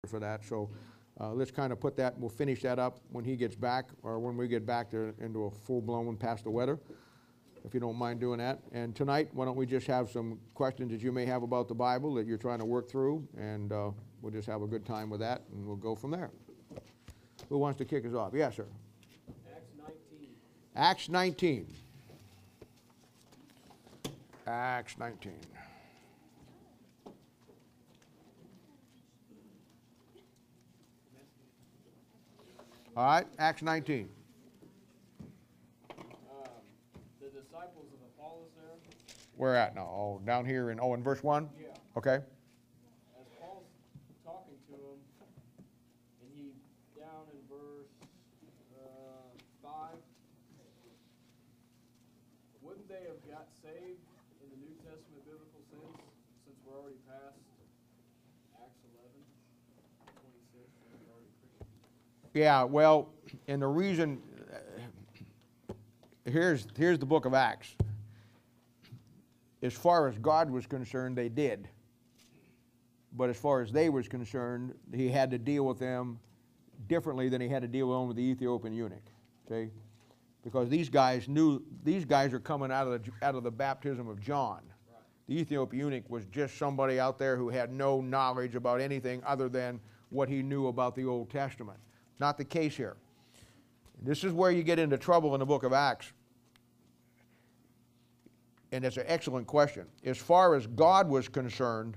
for that. So let's kind of put that, we'll finish that up when he gets back, or when we get back into a full-blown past the weather, if you don't mind doing that. And tonight, why don't we just have some questions that you may have about the Bible that you're trying to work through, and we'll just have a good time with that, and we'll go from there. Who wants to kick us off? Yes, sir. Acts 19. Acts 19. Acts 19. All right, Acts 19. The disciples of Apollos there. Where at now? Oh, down here in verse 1? Yeah. Okay. As Paul's talking to him, and he, down in verse 5, wouldn't they have got saved in the New Testament biblical sense, since we're already past Acts 11:26, and we're already Christians? Yeah, well, and the reason, here's the book of Acts. As far as God was concerned, they did. But as far as they was concerned, he had to deal with them differently than he had to deal with them with the Ethiopian eunuch. Okay? Because these guys are coming out of the baptism of John. Right. The Ethiopian eunuch was just somebody out there who had no knowledge about anything other than what he knew about the Old Testament. Not the case here. This is where you get into trouble in the book of Acts. And it's an excellent question. As far as God was concerned,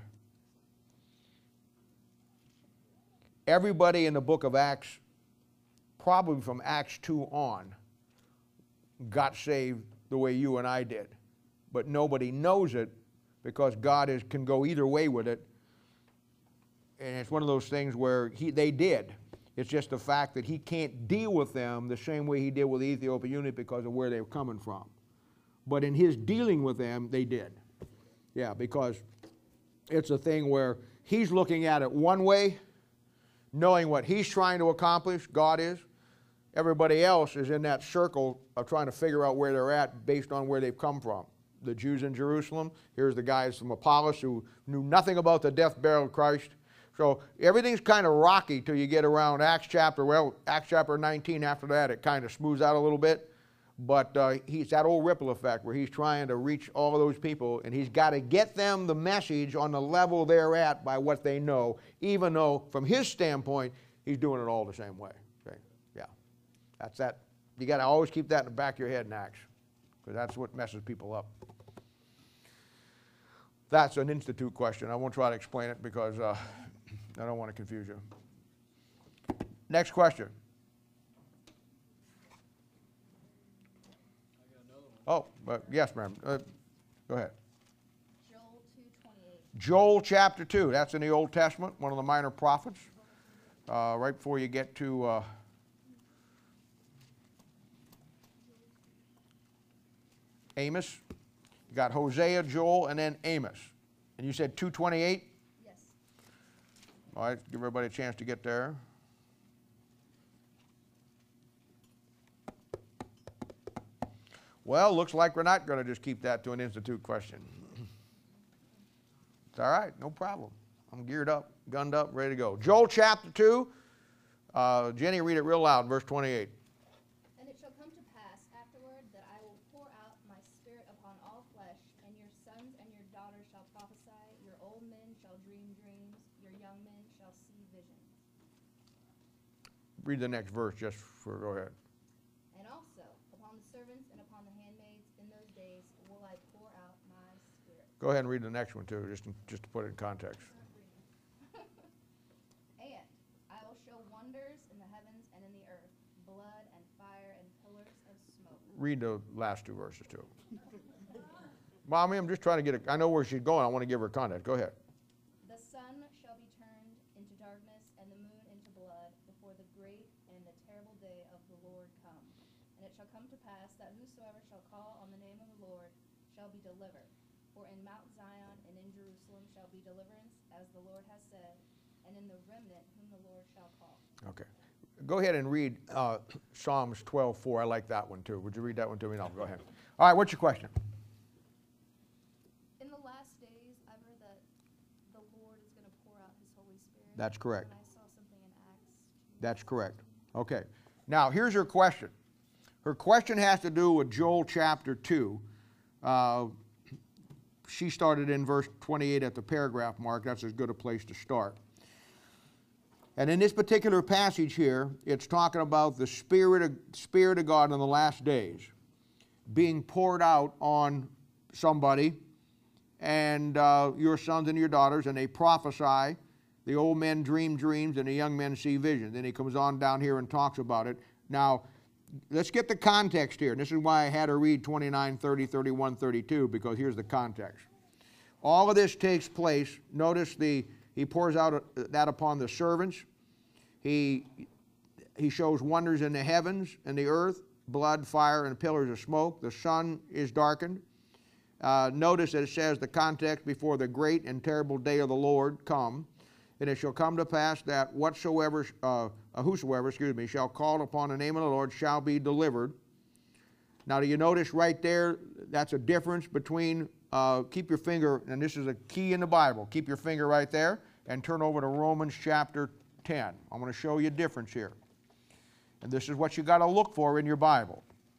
everybody in the book of Acts, probably from Acts 2 on, got saved the way you and I did. But nobody knows it because God can go either way with it. And it's one of those things where they did. It's just the fact that he can't deal with them the same way he did with the Ethiopian eunuch because of where they were coming from. But in his dealing with them, they did. Yeah, because it's a thing where he's looking at it one way, knowing what he's trying to accomplish, God is. Everybody else is in that circle of trying to figure out where they're at based on where they've come from. The Jews in Jerusalem, here's the guys from Apollos who knew nothing about the death, burial of Christ. So everything's kind of rocky till you get around Acts chapter 19. After that, it kind of smooths out a little bit. But it's that old ripple effect where he's trying to reach all of those people, and he's got to get them the message on the level they're at by what they know, even though from his standpoint, he's doing it all the same way. Okay? Yeah. That's that. You got to always keep that in the back of your head in Acts, because that's what messes people up. That's an institute question. I won't try to explain it because I don't want to confuse you. Next question. Oh, yes, ma'am. Go ahead. Joel 2:28. Joel chapter 2. That's in the Old Testament, one of the minor prophets. Right before you get to Amos. You got Hosea, Joel, and then Amos. And you said 2:28? Yes. All right, give everybody a chance to get there. Well, looks like we're not going to just keep that to an institute question. It's all right, no problem. I'm geared up, gunned up, ready to go. Joel chapter 2. Jenny, read it real loud, verse 28. And it shall come to pass afterward that I will pour out my spirit upon all flesh, and your sons and your daughters shall prophesy, your old men shall dream dreams, your young men shall see visions. Read the next verse go ahead. And also upon the servants and upon the handmaids in those days will I pour out my spirit. Go ahead and read the next one too, just to put it in context. And I will show wonders in the heavens and in the earth, blood and fire and pillars of smoke. Read the last two verses too. Mommy, I'm just trying to I know where she's going. I want to give her context. Go ahead. The sun shall be turned into darkness and the moon into blood before the great and the terrible day of the Lord come. And it shall come to pass that whosoever shall call on the name of the Lord shall be delivered. For in Mount Zion and in Jerusalem shall be deliverance, as the Lord has said, and in the remnant whom the Lord shall call. Okay. Go ahead and read Psalms 12:4. I like that one too. Would you read that one to me? No, go ahead. All right, what's your question? In the last days, I've heard that the Lord is going to pour out his Holy Spirit. That's correct. And I saw That's correct. Okay. Now, here's her question. Her question has to do with Joel chapter 2. She started in verse 28 at the paragraph mark. That's as good a place to start. And in this particular passage here, it's talking about the Spirit of God in the last days being poured out on somebody, and your sons and your daughters, and they prophesy. The old men dream dreams, and the young men see visions. Then he comes on down here and talks about it. Now, let's get the context here. And this is why I had to read 29, 30, 31, 32, because here's the context. All of this takes place. Notice he pours out that upon the servants. He shows wonders in the heavens and the earth, blood, fire, and pillars of smoke. The sun is darkened. Notice that it says the context, before the great and terrible day of the Lord come. And it shall come to pass that whosoever shall call upon the name of the Lord shall be delivered. Now, do you notice right there, that's a difference between, keep your finger, and this is a key in the Bible, keep your finger right there, and turn over to Romans chapter 10. I'm going to show you a difference here. And this is what you got to look for in your Bible.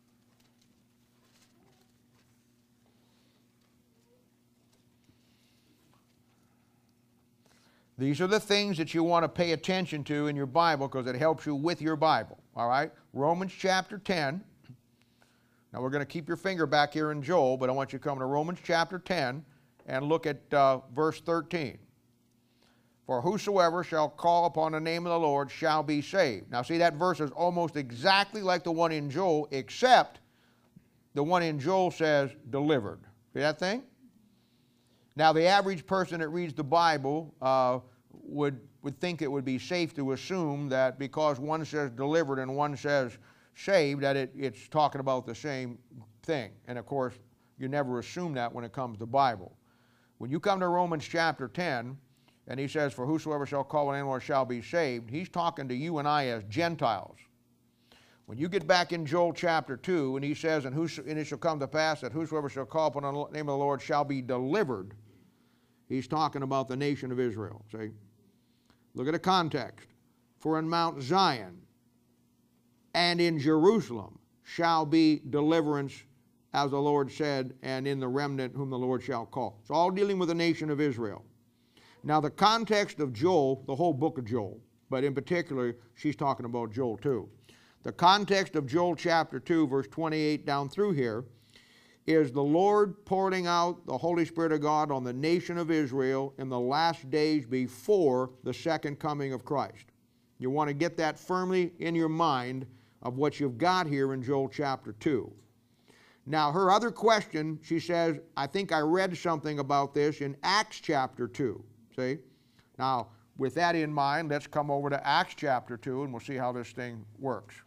These are the things that you want to pay attention to in your Bible because it helps you with your Bible. All right? Romans chapter 10. Now we're going to keep your finger back here in Joel, but I want you to come to Romans chapter 10 and look at verse 13. For whosoever shall call upon the name of the Lord shall be saved. Now see, that verse is almost exactly like the one in Joel, except the one in Joel says delivered. See that thing? Now, the average person that reads the Bible would think it would be safe to assume that because one says delivered and one says saved, that it's talking about the same thing. And, of course, you never assume that when it comes to the Bible. When you come to Romans chapter 10, and he says, for whosoever shall call on the name of the Lord shall be saved, he's talking to you and I as Gentiles. When you get back in Joel chapter 2, and he says, and it shall come to pass that whosoever shall call upon the name of the Lord shall be delivered, he's talking about the nation of Israel. See? Look at the context. For in Mount Zion and in Jerusalem shall be deliverance, as the Lord said, and in the remnant whom the Lord shall call. It's all dealing with the nation of Israel. Now, the context of Joel, the whole book of Joel, but in particular, she's talking about Joel 2. The context of Joel chapter 2, verse 28 down through here, is the Lord pouring out the Holy Spirit of God on the nation of Israel in the last days before the second coming of Christ. You want to get that firmly in your mind of what you've got here in Joel chapter 2. Now, her other question, she says, I think I read something about this in Acts chapter 2. See? Now, with that in mind, let's come over to Acts chapter 2 and we'll see how this thing works.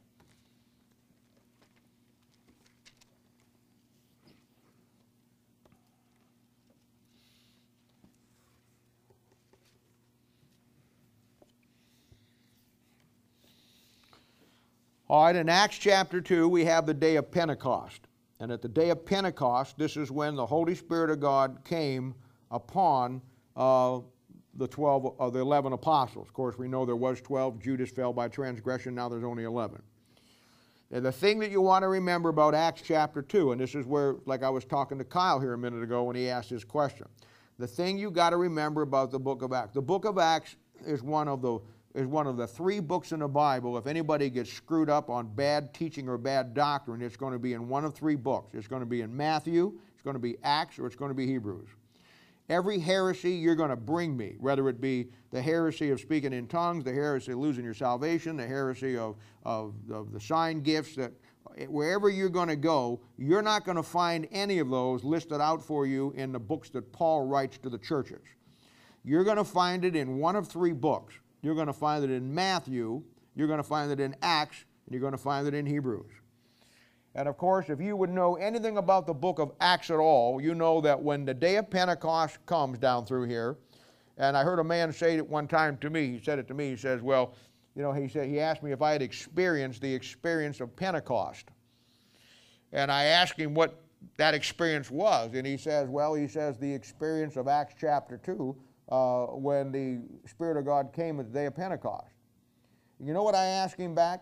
All right, in Acts chapter 2, we have the day of Pentecost. And at the day of Pentecost, this is when the Holy Spirit of God came upon the 11 apostles. Of course, we know there was 12. Judas fell by transgression. Now there's only 11. And the thing that you want to remember about Acts chapter 2, and this is where, like I was talking to Kyle here a minute ago when he asked his question. The thing you got to remember about the book of Acts. The book of Acts is one of the 3 books in the Bible. If anybody gets screwed up on bad teaching or bad doctrine, it's going to be in one of 3 books. It's going to be in Matthew, it's going to be Acts, or it's going to be Hebrews. Every heresy you're going to bring me, whether it be the heresy of speaking in tongues, the heresy of losing your salvation, the heresy of the sign gifts, that wherever you're going to go, you're not going to find any of those listed out for you in the books that Paul writes to the churches. You're going to find it in one of 3 books. You're going to find it in Matthew, you're going to find it in Acts, and you're going to find it in Hebrews. And of course, if you would know anything about the book of Acts at all, you know that when the day of Pentecost comes down through here, and I heard a man say it one time to me, he said it to me, he says, well, you know, he asked me if I had experienced the experience of Pentecost. And I asked him what that experience was, and he says, the experience of Acts chapter 2, when the Spirit of God came at the day of Pentecost. You know what I asked him back?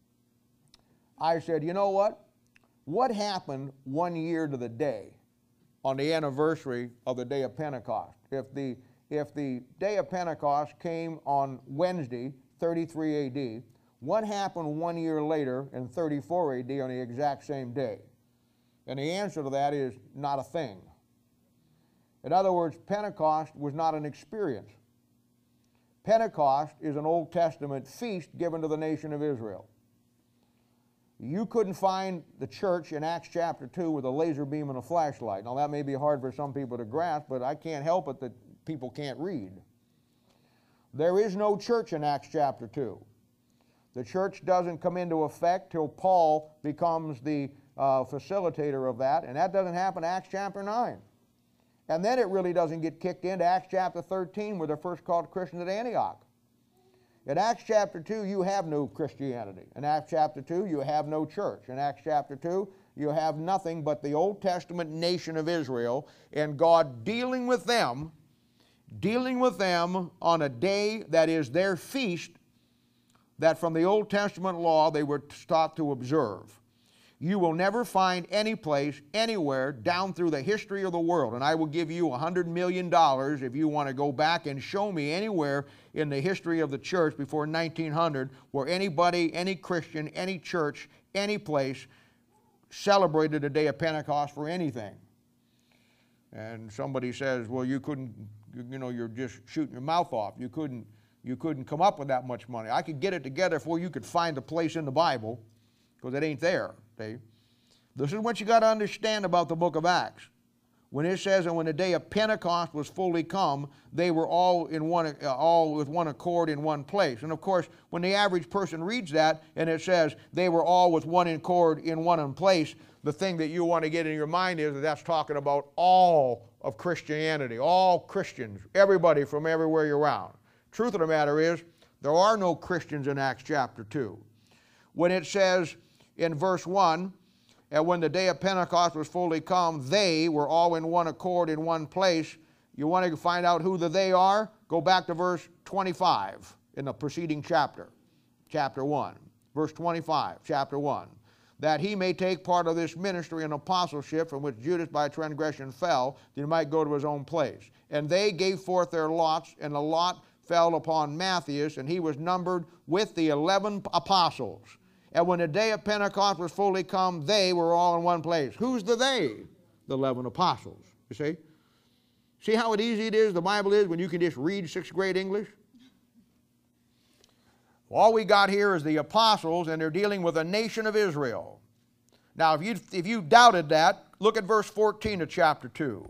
I said, you know what? What happened 1 year to the day on the anniversary of the day of Pentecost? If the day of Pentecost came on Wednesday, 33 AD, what happened 1 year later in 34 AD on the exact same day? And the answer to that is not a thing. In other words, Pentecost was not an experience. Pentecost is an Old Testament feast given to the nation of Israel. You couldn't find the church in Acts chapter 2 with a laser beam and a flashlight. Now that may be hard for some people to grasp, but I can't help it that people can't read. There is no church in Acts chapter 2. The church doesn't come into effect till Paul becomes the facilitator of that, and that doesn't happen in Acts chapter 9. And then it really doesn't get kicked into Acts chapter 13 where they're first called Christians at Antioch. In Acts chapter 2, you have no Christianity. In Acts chapter 2, you have no church. In Acts chapter 2, you have nothing but the Old Testament nation of Israel and God dealing with them on a day that is their feast that from the Old Testament law they were taught to observe. You will never find any place, anywhere, down through the history of the world, and I will give you $100 million if you want to go back and show me anywhere in the history of the church before 1900 where anybody, any Christian, any church, any place celebrated the day of Pentecost for anything. And somebody says, well, you couldn't, you're just shooting your mouth off. You couldn't come up with that much money. I could get it together before you could find a place in the Bible, because it ain't there. This is what you got to understand about the book of Acts. When it says, and when the day of Pentecost was fully come, they were all with one accord in one place. And of course, when the average person reads that, and it says they were all with one accord in one place, the thing that you want to get in your mind is that that's talking about all of Christianity, all Christians, everybody from everywhere you're around. Truth of the matter is, there are no Christians in Acts chapter 2. When it says in verse 1, and when the day of Pentecost was fully come, they were all in one accord in one place. You want to find out who the they are? Go back to verse 25 in the preceding chapter, chapter 1. Verse 25, chapter 1. That he may take part of this ministry and apostleship from which Judas by transgression fell, that he might go to his own place. And they gave forth their lots, and the lot fell upon Matthias, and he was numbered with the 11 apostles. And when the day of Pentecost was fully come, they were all in one place. Who's the they? The 11 apostles. You see? See how easy it is, the Bible is, when you can just read 6th grade English? All we got here is the apostles, and they're dealing with a nation of Israel. Now, if you doubted that, look at verse 14 of chapter 2.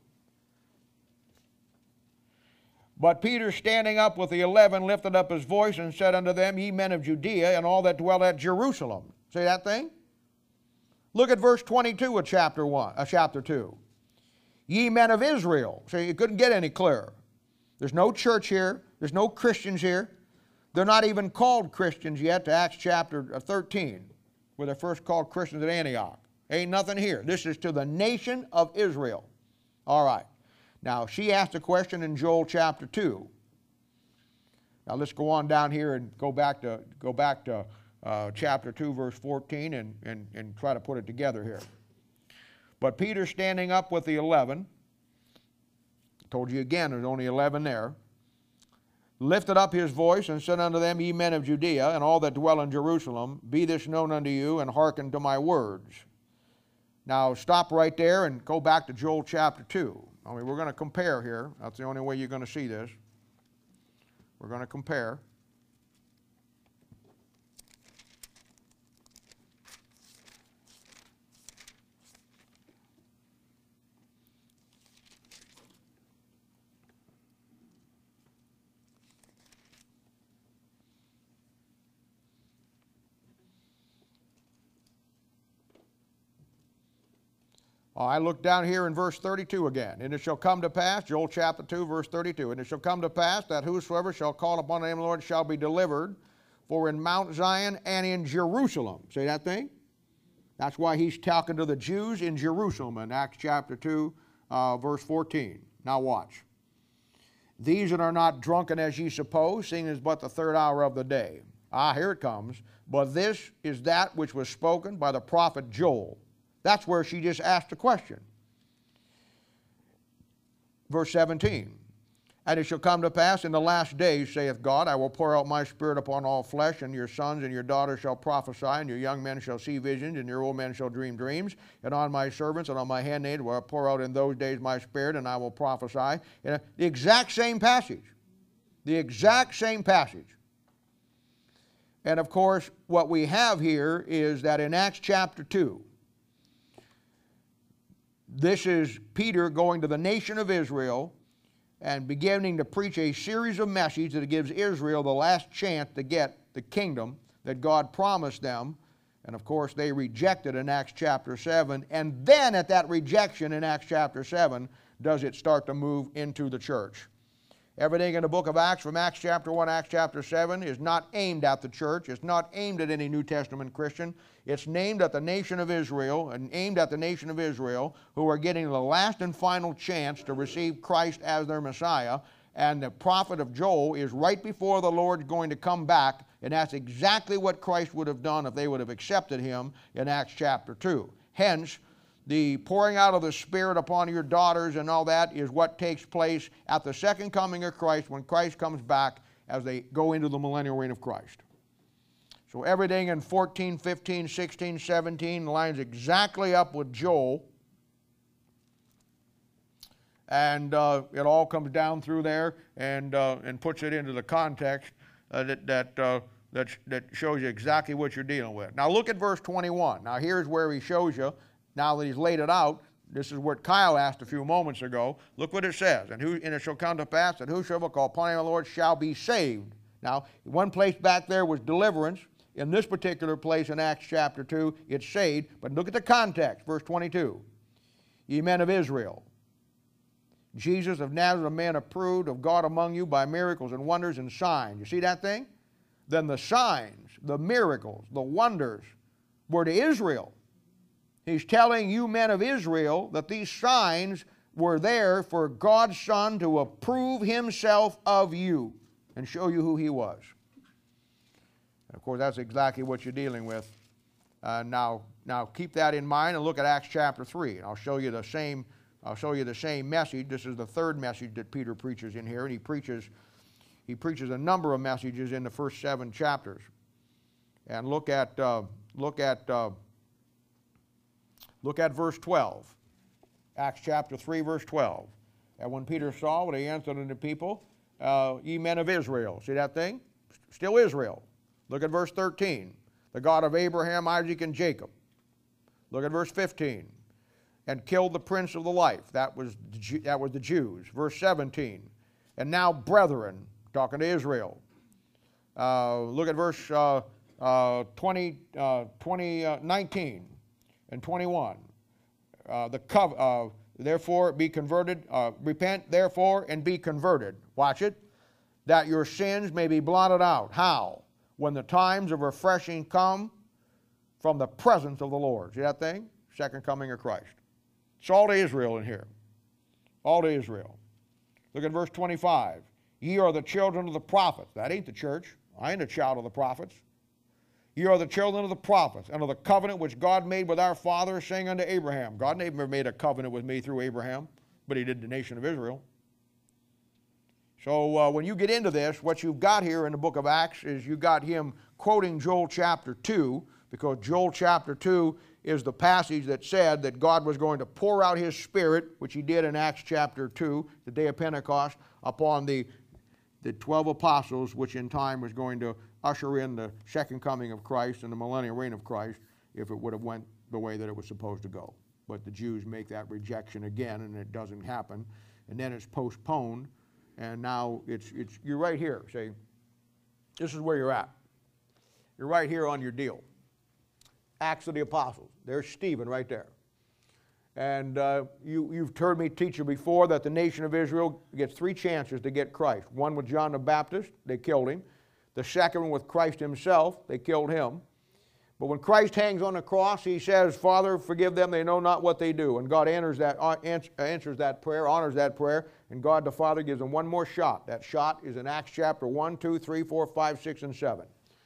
But Peter, standing up with the 11, lifted up his voice and said unto them, Ye men of Judea, and all that dwell at Jerusalem. See that thing? Look at verse 22 of chapter 2. Ye men of Israel. See, you couldn't get any clearer. There's no church here. There's no Christians here. They're not even called Christians yet to Acts chapter 13, where they're first called Christians at Antioch. Ain't nothing here. This is to the nation of Israel. All right. Now, she asked a question in Joel chapter 2. Now, let's go on down here and go back to chapter 2, verse 14, and try to put it together here. But Peter, standing up with the 11, told you again, there's only 11 there, lifted up his voice and said unto them, Ye men of Judea, and all that dwell in Jerusalem, be this known unto you, and hearken to my words. Now, stop right there and go back to Joel chapter 2. I mean, we're going to compare here. That's the only way you're going to see this. We're going to compare. I look down here in verse 32 again. And it shall come to pass, Joel chapter 2, verse 32, and it shall come to pass that whosoever shall call upon the name of the Lord shall be delivered, for in Mount Zion and in Jerusalem. See that thing? That's why he's talking to the Jews in Jerusalem in Acts chapter 2, verse 14. Now watch. These that are not drunken as ye suppose, seeing it is but the third hour of the day. Here it comes. But this is that which was spoken by the prophet Joel. That's where she just asked a question. Verse 17. And it shall come to pass in the last days, saith God, I will pour out my Spirit upon all flesh, and your sons and your daughters shall prophesy, and your young men shall see visions, and your old men shall dream dreams. And on my servants and on my handmaid will I pour out in those days my Spirit, and I will prophesy. And the exact same passage. The exact same passage. And of course, what we have here is that in Acts chapter 2, this is Peter going to the nation of Israel and beginning to preach a series of messages that gives Israel the last chance to get the kingdom that God promised them. And of course, they rejected in Acts chapter 7. And then at that rejection in Acts chapter 7, does it start to move into the church. Everything in the book of Acts, from Acts chapter 1, Acts chapter 7, is not aimed at the church. It's not aimed at any New Testament Christian. It's named at the nation of Israel, and aimed at the nation of Israel, who are getting the last and final chance to receive Christ as their Messiah. And the prophet of Joel is right before the Lord's going to come back, and that's exactly what Christ would have done if they would have accepted him in Acts chapter 2. Hence, the pouring out of the Spirit upon your daughters and all that is what takes place at the second coming of Christ when Christ comes back as they go into the millennial reign of Christ. So everything in 14, 15, 16, 17 lines exactly up with Joel. And it all comes down through there and puts it into the context that shows you exactly what you're dealing with. Now look at verse 21. Now here's where he shows you, now that he's laid it out, this is what Kyle asked a few moments ago. Look what it says. And it shall come to pass that whosoever call upon the name of the Lord shall be saved. Now, one place back there was deliverance. In this particular place in Acts chapter 2, it's saved. But look at the context, verse 22. Ye men of Israel, Jesus of Nazareth, a man approved of God among you by miracles and wonders and signs. You see that thing? Then the signs, the miracles, the wonders were to Israel. He's telling you men of Israel that these signs were there for God's Son to approve himself of you and show you who he was. And of course, that's exactly what you're dealing with. Now keep that in mind and look at Acts chapter 3. I'll show you the same message. This is the third message that Peter preaches in here, and he preaches a number of messages in the first 7 chapters. And look at verse 12. Acts chapter 3, verse 12. And when Peter saw what he answered unto the people, ye men of Israel. See that thing? Still Israel. Look at verse 13. The God of Abraham, Isaac, and Jacob. Look at verse 15. And killed the prince of the life. That was the Jews. Verse 17. And now, brethren, talking to Israel. Look at verse 19 and 21. Therefore be converted, repent therefore and be converted. Watch it. That your sins may be blotted out. How? When the times of refreshing come from the presence of the Lord. See that thing? Second coming of Christ. It's all to Israel in here. All to Israel. Look at verse 25. Ye are the children of the prophets. That ain't the church. I ain't a child of the prophets. Ye are the children of the prophets, and of the covenant which God made with our fathers, saying unto Abraham. God never made a covenant with me through Abraham, but he did the nation of Israel. So when you get into this, what you've got here in the book of Acts is you got him quoting Joel chapter 2, because Joel chapter 2 is the passage that said that God was going to pour out his Spirit, which he did in Acts chapter 2, the day of Pentecost, upon the 12 apostles, which in time was going to usher in the second coming of Christ and the millennial reign of Christ if it would have went the way that it was supposed to go. But the Jews make that rejection again, and it doesn't happen. And then it's postponed, and now you're right here. See, this is where you're at. You're right here on your deal. Acts of the Apostles. There's Stephen right there. And you've heard me teach you before that the nation of Israel gets 3 chances to get Christ. One with John the Baptist, they killed him. The second one with Christ himself, they killed him. But when Christ hangs on the cross, he says, Father, forgive them, they know not what they do. And God answers that prayer, honors that prayer, and God the Father gives them one more shot. That shot is in Acts chapter 1, 2, 3, 4, 5, 6, and 7.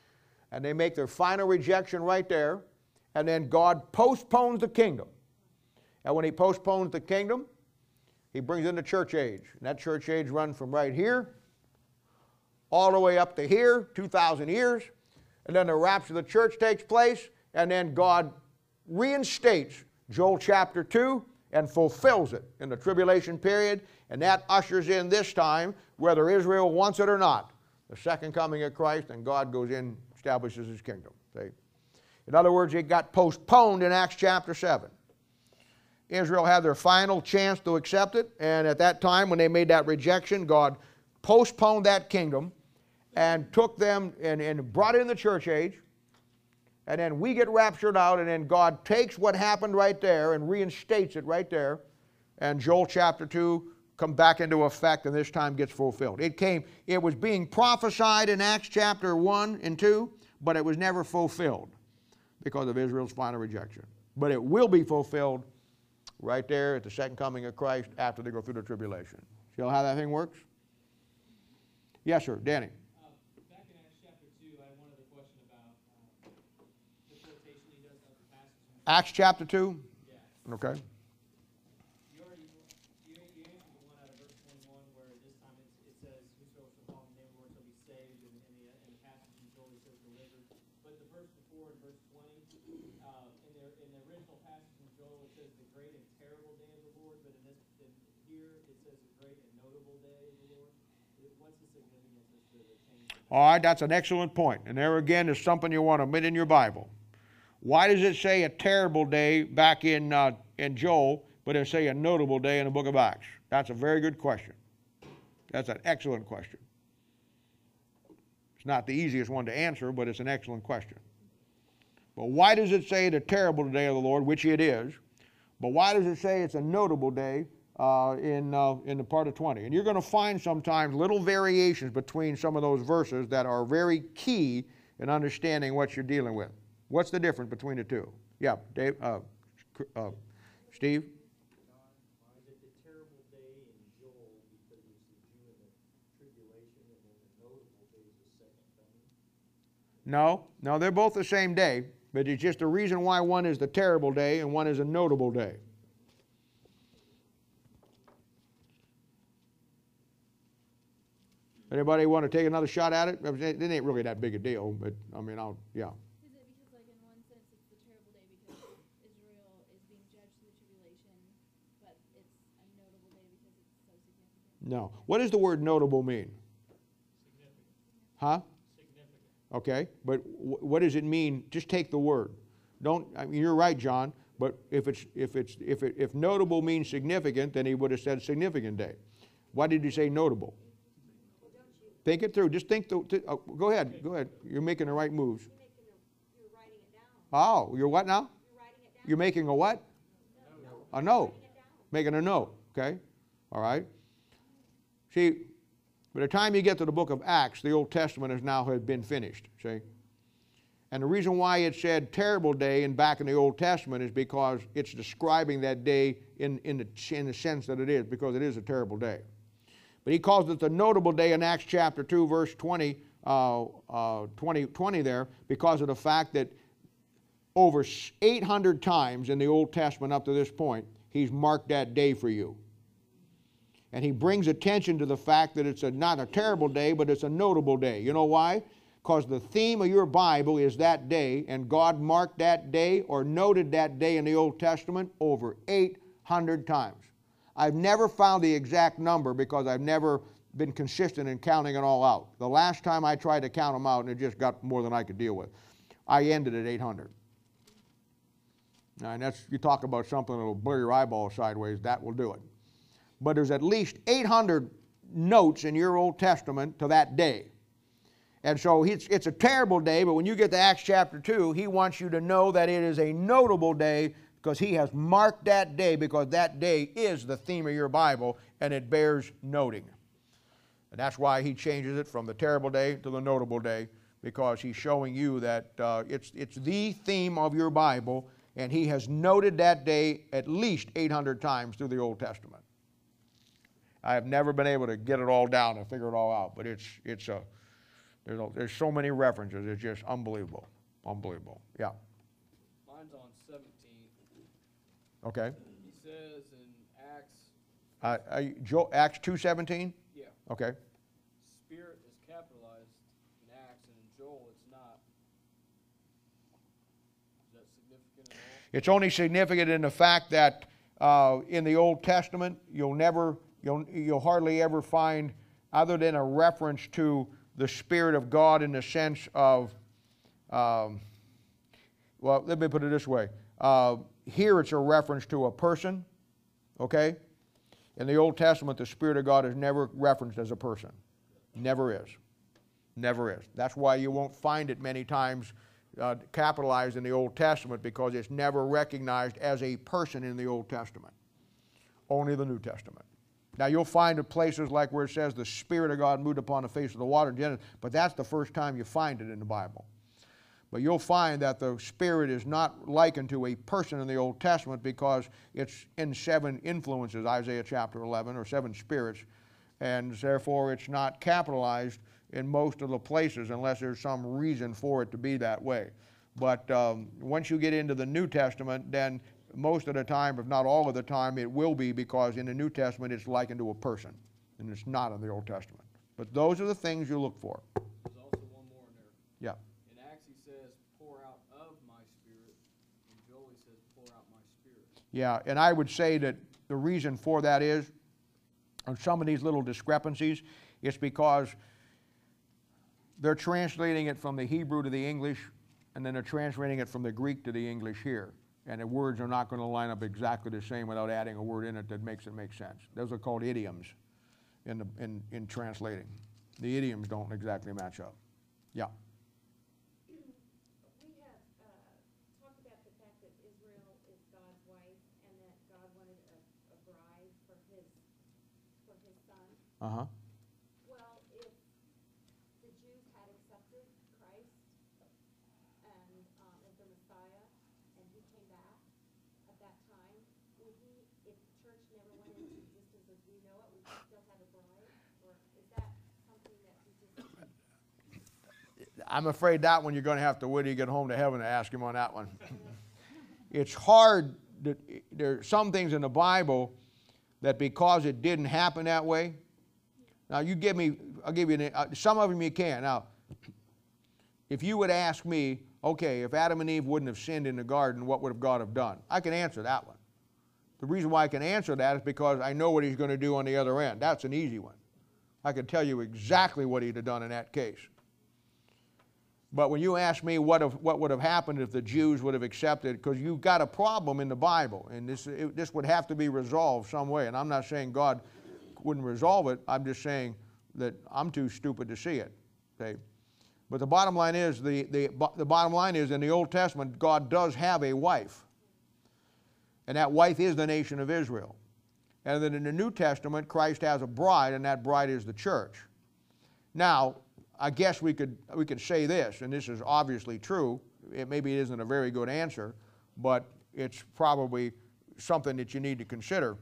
And they make their final rejection right there. And then God postpones the kingdom. And when he postpones the kingdom, he brings in the church age. And that church age runs from right here all the way up to here, 2,000 years. And then the rapture of the church takes place. And then God reinstates Joel chapter 2 and fulfills it in the tribulation period. And that ushers in this time, whether Israel wants it or not, the second coming of Christ, and God goes in, establishes his kingdom. See? In other words, it got postponed in Acts chapter 7. Israel had their final chance to accept it, and at that time when they made that rejection, God postponed that kingdom and took them and brought in the church age. And then we get raptured out, and then God takes what happened right there and reinstates it right there. And Joel chapter 2 comes back into effect, and this time gets fulfilled. It was being prophesied in Acts chapter 1 and 2, but it was never fulfilled because of Israel's final rejection. But it will be fulfilled right there at the second coming of Christ after they go through the tribulation. See how that thing works? Yes, sir. Danny. Back in Acts chapter 2, I had one other question about the quotation he does of the passage. Acts chapter 2? Yeah. Okay. You answered the one out of verse 21 where this time it says, whosoever shall call on the name of the Lord shall be saved, and the passage in Joel it says delivered. But the verse before in verse 20, in the original passage in Joel it says the great and terrible day of the Lord, but here it says the great and notable day of the Lord. What's the significance of the change? All right, that's an excellent point. And there again is something you want to omit in your Bible. Why does it say a terrible day back in Joel, but it say a notable day in the book of Acts? That's a very good question. That's an excellent question. It's not the easiest one to answer, but it's an excellent question. But why does it say the terrible day of the Lord, which it is, but why does it say it's a notable day in the part of 20? And you're going to find sometimes little variations between some of those verses that are very key in understanding what you're dealing with. What's the difference between the two? Yeah, Dave, Steve? Is it the terrible day in Joel because it's the Jew in the tribulation, and then the notable day is the second coming? No, they're both the same day, but it's just a reason why one is the terrible day and one is a notable day. Anybody want to take another shot at it? It ain't really that big a deal, but I mean, yeah. Is it because, like, in one sense, it's the terrible day because Israel is being judged through the tribulation, but it's a notable day because it's so significant? No. What does the word notable mean? Significant. Huh? Significant. Okay, but what does it mean? Just take the word. I mean, you're right, John. But if notable means significant, then he would have said significant day. Why did he say notable? Think it through. Just think. Go ahead. You're making the right moves. You're writing it down. Oh, you're what now? You're writing it down. You're making a what? No. A note. Writing it down. Making a note. Okay. All right. See, by the time you get to the book of Acts, the Old Testament has been finished. See. And the reason why it said terrible day back in the Old Testament is because it's describing that day in the sense that it is, because it is a terrible day. But he calls it the notable day in Acts chapter 2, verse 20 there, because of the fact that over 800 times in the Old Testament up to this point, he's marked that day for you. And he brings attention to the fact that it's not a terrible day, but it's a notable day. You know why? Because the theme of your Bible is that day, and God marked that day or noted that day in the Old Testament over 800 times. I've never found the exact number because I've never been consistent in counting it all out. The last time I tried to count them out, and it just got more than I could deal with, I ended at 800. And you talk about something that will blur your eyeball sideways, that will do it. But there's at least 800 notes in your Old Testament to that day. And so it's a terrible day, but when you get to Acts chapter 2, he wants you to know that it is a notable day because he has marked that day, because that day is the theme of your Bible and it bears noting. And that's why he changes it from the terrible day to the notable day, because he's showing you that it's the theme of your Bible, and he has noted that day at least 800 times through the Old Testament. I have never been able to get it all down and figure it all out, but there's There's so many references. It's just unbelievable. Unbelievable. Yeah. Mine's on 17. Okay. He says in Acts, Acts 2:17? yeah, Okay. Spirit is capitalized in Acts, and in Joel it's not. Is that significant at all? It's only significant in the fact that in the Old Testament, you'll hardly ever find, other than a reference to the Spirit of God in the sense of, well, let me put it this way. Here it's a reference to a person, okay? In the Old Testament, the Spirit of God is never referenced as a person. Never is. Never is. That's why you won't find it many times capitalized in the Old Testament, because it's never recognized as a person in the Old Testament. Only the New Testament. Now you'll find it places like where it says the Spirit of God moved upon the face of the water in Genesis, but that's the first time you find it in the Bible. But you'll find that the Spirit is not likened to a person in the Old Testament because it's in 7 influences, Isaiah chapter 11, or 7 spirits, and therefore it's not capitalized in most of the places unless there's some reason for it to be that way. But once you get into the New Testament, then most of the time, if not all of the time, it will be, because in the New Testament it's likened to a person, and it's not in the Old Testament. But those are the things you look for. There's also one more in there. Yeah. In Acts he says, pour out of my Spirit. In Joel he says, pour out my Spirit. Yeah, and I would say that the reason for that is, on some of these little discrepancies, it's because they're translating it from the Hebrew to the English, and then they're translating it from the Greek to the English here. And the words are not going to line up exactly the same without adding a word in it that makes it make sense. Those are called idioms in translating. The idioms don't exactly match up. Yeah. We have talked about the fact that Israel is God's wife and that God wanted a bride for his son. Uh-huh. Well, if the Jews had accepted Christ and as the Messiah, and he came back at that time, would he, if the church never went into existence as we know it, would he still have a bride? Or is that something that he just... I'm afraid that one you're going to have to wait till you get home to heaven to ask him on that one. It's hard. There are some things in the Bible that because it didn't happen that way. Now I'll give you some of them you can. Now, if you would ask me, okay, if Adam and Eve wouldn't have sinned in the garden, what would God have done? I can answer that one. The reason why I can answer that is because I know what he's going to do on the other end. That's an easy one. I can tell you exactly what he'd have done in that case. But when you ask me what would have happened if the Jews would have accepted, because you've got a problem in the Bible, and this would have to be resolved some way. And I'm not saying God wouldn't resolve it. I'm just saying that I'm too stupid to see it. Okay? But the bottom line is, the bottom line is, in the Old Testament, God does have a wife. And that wife is the nation of Israel. And then in the New Testament, Christ has a bride, and that bride is the church. Now, I guess we could say this, and this is obviously true. Maybe it isn't a very good answer, but it's probably something that you need to consider.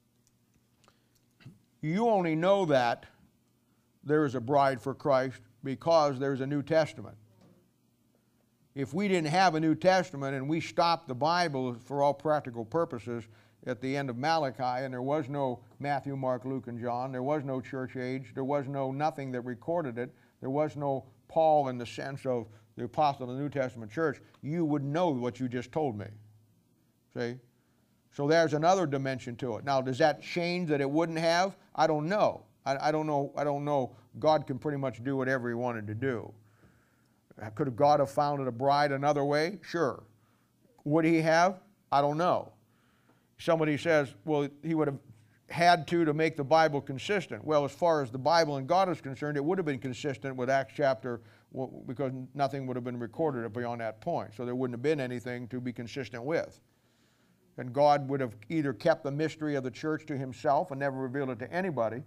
You only know that there is a bride for Christ because there's a New Testament. If we didn't have a New Testament and we stopped the Bible for all practical purposes at the end of Malachi, and there was no Matthew, Mark, Luke, and John, there was no church age, there was nothing that recorded it, there was no Paul in the sense of the apostle of the New Testament church, you would know what you just told me. See? So there's another dimension to it. Now, does that change that it wouldn't have? I don't know. I don't know. God can pretty much do whatever he wanted to do. Could God have founded a bride another way? Sure. Would he have? I don't know. Somebody says, well, he would have had to make the Bible consistent. Well, as far as the Bible and God is concerned, it would have been consistent with Acts chapter, because nothing would have been recorded beyond that point. So there wouldn't have been anything to be consistent with. And God would have either kept the mystery of the church to himself and never revealed it to anybody.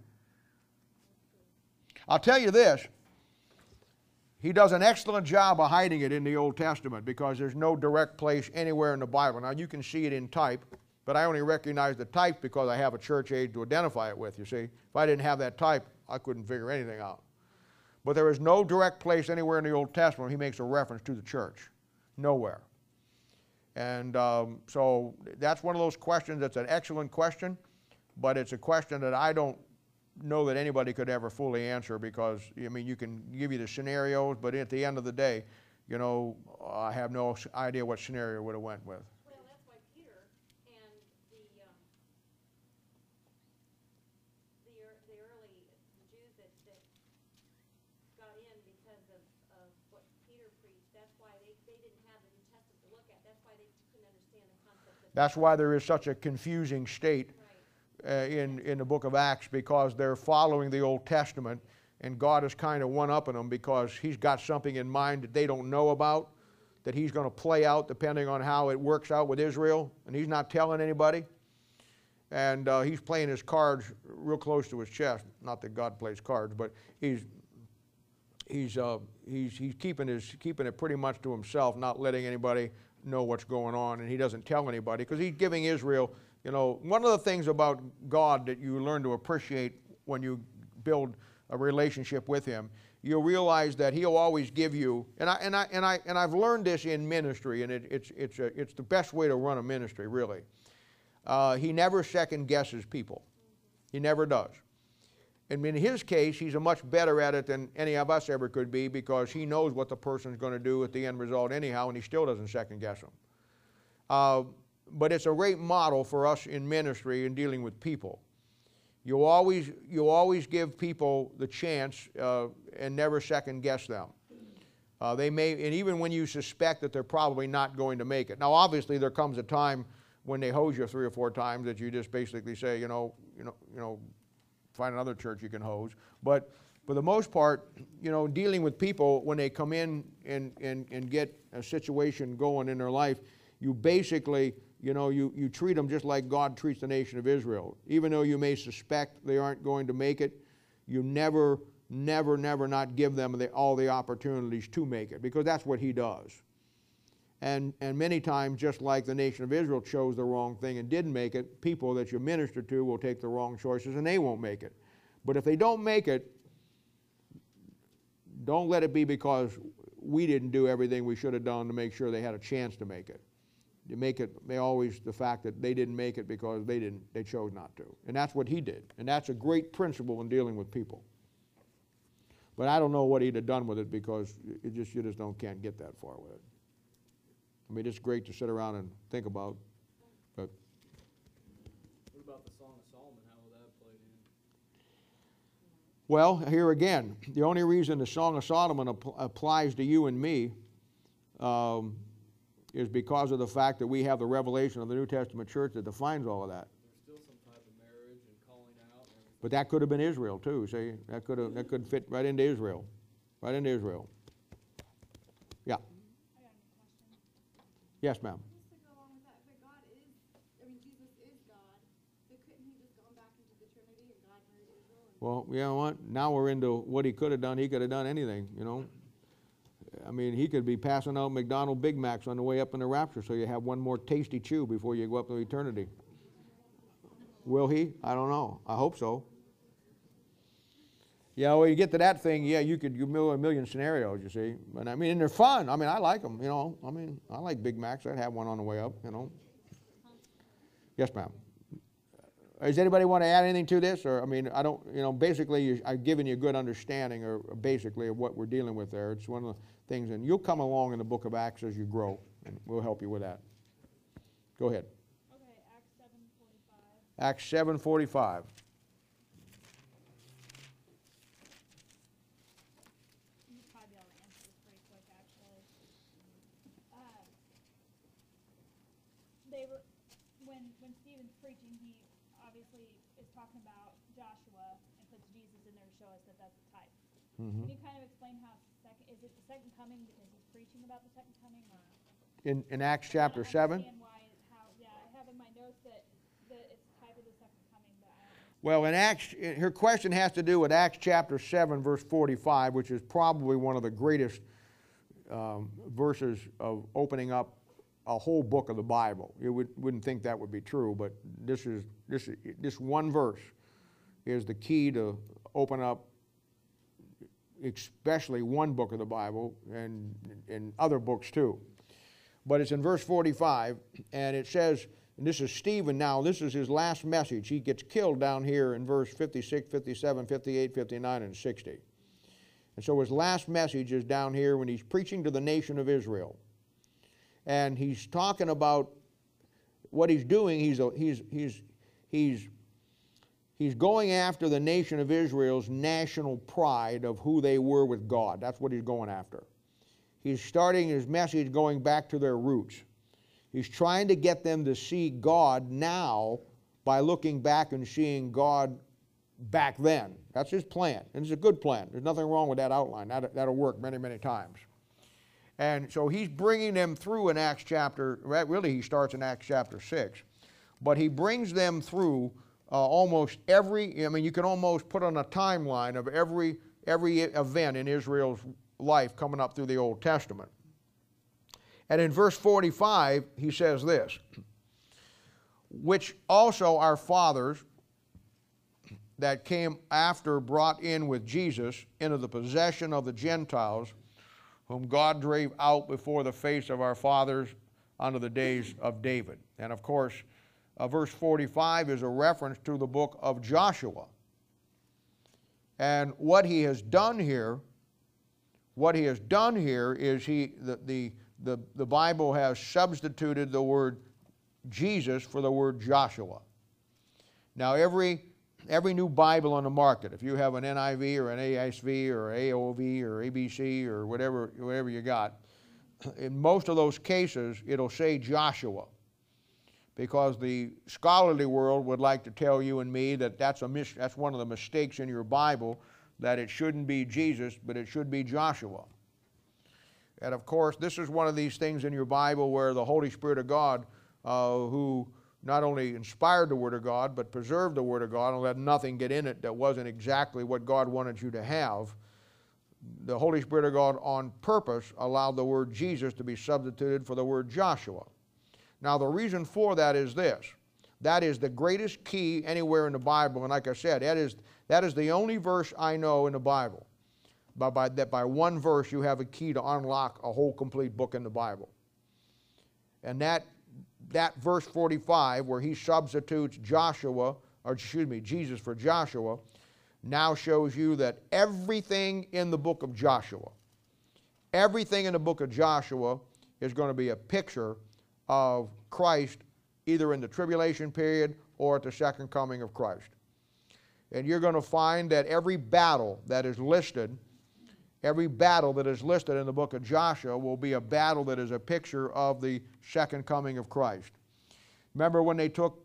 I'll tell you this. He does an excellent job of hiding it in the Old Testament because there's no direct place anywhere in the Bible. Now, you can see it in type, but I only recognize the type because I have a church age to identify it with, you see. If I didn't have that type, I couldn't figure anything out. But there is no direct place anywhere in the Old Testament where he makes a reference to the church. Nowhere. And so that's one of those questions that's an excellent question, but it's a question that I don't know that anybody could ever fully answer, because, I mean, you can give you the scenarios, but at the end of the day, you know, I have no idea what scenario would have went with. Well, that's why Peter and the Jews that got in because of what Peter preached, that's why they didn't have the New Testament to look at. That's why they couldn't understand the concept of. That's why there is such a confusing state in the book of Acts, because they're following the Old Testament, and God is kind of one-upping them because he's got something in mind that they don't know about, that he's going to play out depending on how it works out with Israel, and he's not telling anybody. And he's playing his cards real close to his chest. Not that God plays cards, but he's keeping it pretty much to himself, not letting anybody know what's going on, and he doesn't tell anybody because he's giving Israel. You know, one of the things about God that you learn to appreciate when you build a relationship with him, you'll realize that he'll always give you, and I've learned this in ministry, and it's the best way to run a ministry, really. He never second guesses people. He never does. And in his case, he's a much better at it than any of us ever could be, because he knows what the person's going to do at the end result anyhow, and he still doesn't second guess them. But it's a great model for us in ministry and dealing with people. You always give people the chance and never second guess them. They may, and even when you suspect that they're probably not going to make it. Now, obviously, there comes a time when they hose you 3 or 4 times that you just basically say, you know, find another church you can hose. But for the most part, you know, dealing with people when they come in and get a situation going in their life, you basically, you know, you treat them just like God treats the nation of Israel. Even though you may suspect they aren't going to make it, you never not give them all the opportunities to make it, because that's what he does. And many times, just like the nation of Israel chose the wrong thing and didn't make it, people that you minister to will take the wrong choices and they won't make it. But if they don't make it, don't let it be because we didn't do everything we should have done to make sure they had a chance to make it. You make it, they always, the fact that they didn't make it because they chose not to. And that's what he did. And that's a great principle in dealing with people. But I don't know what he'd have done with it, because you just can't get that far with it. I mean, it's great to sit around and think about, but. What about the Song of Solomon? How will that play in? Well, here again, the only reason the Song of Solomon applies to you and me is because of the fact that we have the revelation of the New Testament church that defines all of that. There's still some type of marriage and calling out and everything. But that could have been Israel too. See, that could fit right into Israel, right into Israel. Yeah. I got a question. Yes, ma'am. Just to go along with that, but God is, Jesus is God, but couldn't he just gone back into the Trinity and God married Israel? Well, you know what? Now we're into what he could have done. He could have done anything, you know. I mean, he could be passing out McDonald's Big Macs on the way up in the rapture, so you have one more tasty chew before you go up to eternity. Will he? I don't know. I hope so. Yeah, when you get to that thing, yeah, you could give a million scenarios, you see. But I mean, and they're fun. I mean, I like them, you know. I mean, I like Big Macs. I'd have one on the way up, you know. Yes, ma'am. Does anybody want to add anything to this? Or, I mean, I don't, you know, basically I've given you a good understanding or basically of what we're dealing with there. It's one of the things, and you'll come along in the book of Acts as you grow, and we'll help you with that. Go ahead. Okay, Acts 7:45. Acts 7:45. You'd probably be able to answer this pretty quick, actually. When Stephen's preaching, he obviously is talking about Joshua and puts Jesus in there to show us that that's a type. Mm-hmm. Can you kind of explain how is it the second coming because he's preaching about the second coming, or? In Acts chapter 7? I have in my notes that it's a type of the second coming, but I don't know. Well, in Acts, her question has to do with Acts chapter 7, verse 45, which is probably one of the greatest verses of opening up a whole book of the Bible. You wouldn't think that would be true, but this one verse is the key to open up especially one book of the Bible and in other books too. But it's in verse 45, and it says, and this is Stephen now, this is his last message. He gets killed down here in verse 56, 57, 58, 59, and 60. And so his last message is down here when he's preaching to the nation of Israel. And he's talking about what he's doing. He's going after the nation of Israel's national pride of who they were with God. That's what he's going after. He's starting his message going back to their roots. He's trying to get them to see God now by looking back and seeing God back then. That's his plan, and it's a good plan. There's nothing wrong with that outline. That'll work many, many times. And so he's bringing them through in Acts chapter, really he starts in Acts chapter 6, but he brings them through almost every, you can almost put on a timeline of every event in Israel's life coming up through the Old Testament. And in verse 45, he says this, which also our fathers that came after brought in with Jesus into the possession of the Gentiles, whom God drave out before the face of our fathers unto the days of David. And of course, verse 45 is a reference to the book of Joshua. And what he has done here is the Bible has substituted the word Jesus for the word Joshua. Now every new Bible on the market, if you have an NIV or an ASV or AOV or ABC or whatever you got, in most of those cases it'll say Joshua, because the scholarly world would like to tell you and me that that's one of the mistakes in your Bible, that it shouldn't be Jesus, but it should be Joshua. And of course, this is one of these things in your Bible where the Holy Spirit of God, who not only inspired the Word of God, but preserved the Word of God and let nothing get in it that wasn't exactly what God wanted you to have, the Holy Spirit of God on purpose allowed the word Jesus to be substituted for the word Joshua. Now the reason for that is this. That is the greatest key anywhere in the Bible, and like I said, that is the only verse I know in the Bible. That by one verse you have a key to unlock a whole complete book in the Bible. And that verse 45, where he substitutes Jesus for Joshua, now shows you that everything in the book of Joshua is going to be a picture of Christ, either in the tribulation period or at the second coming of Christ. And you're going to find that every battle that is listed in the book of Joshua will be a battle that is a picture of the second coming of Christ. Remember when they took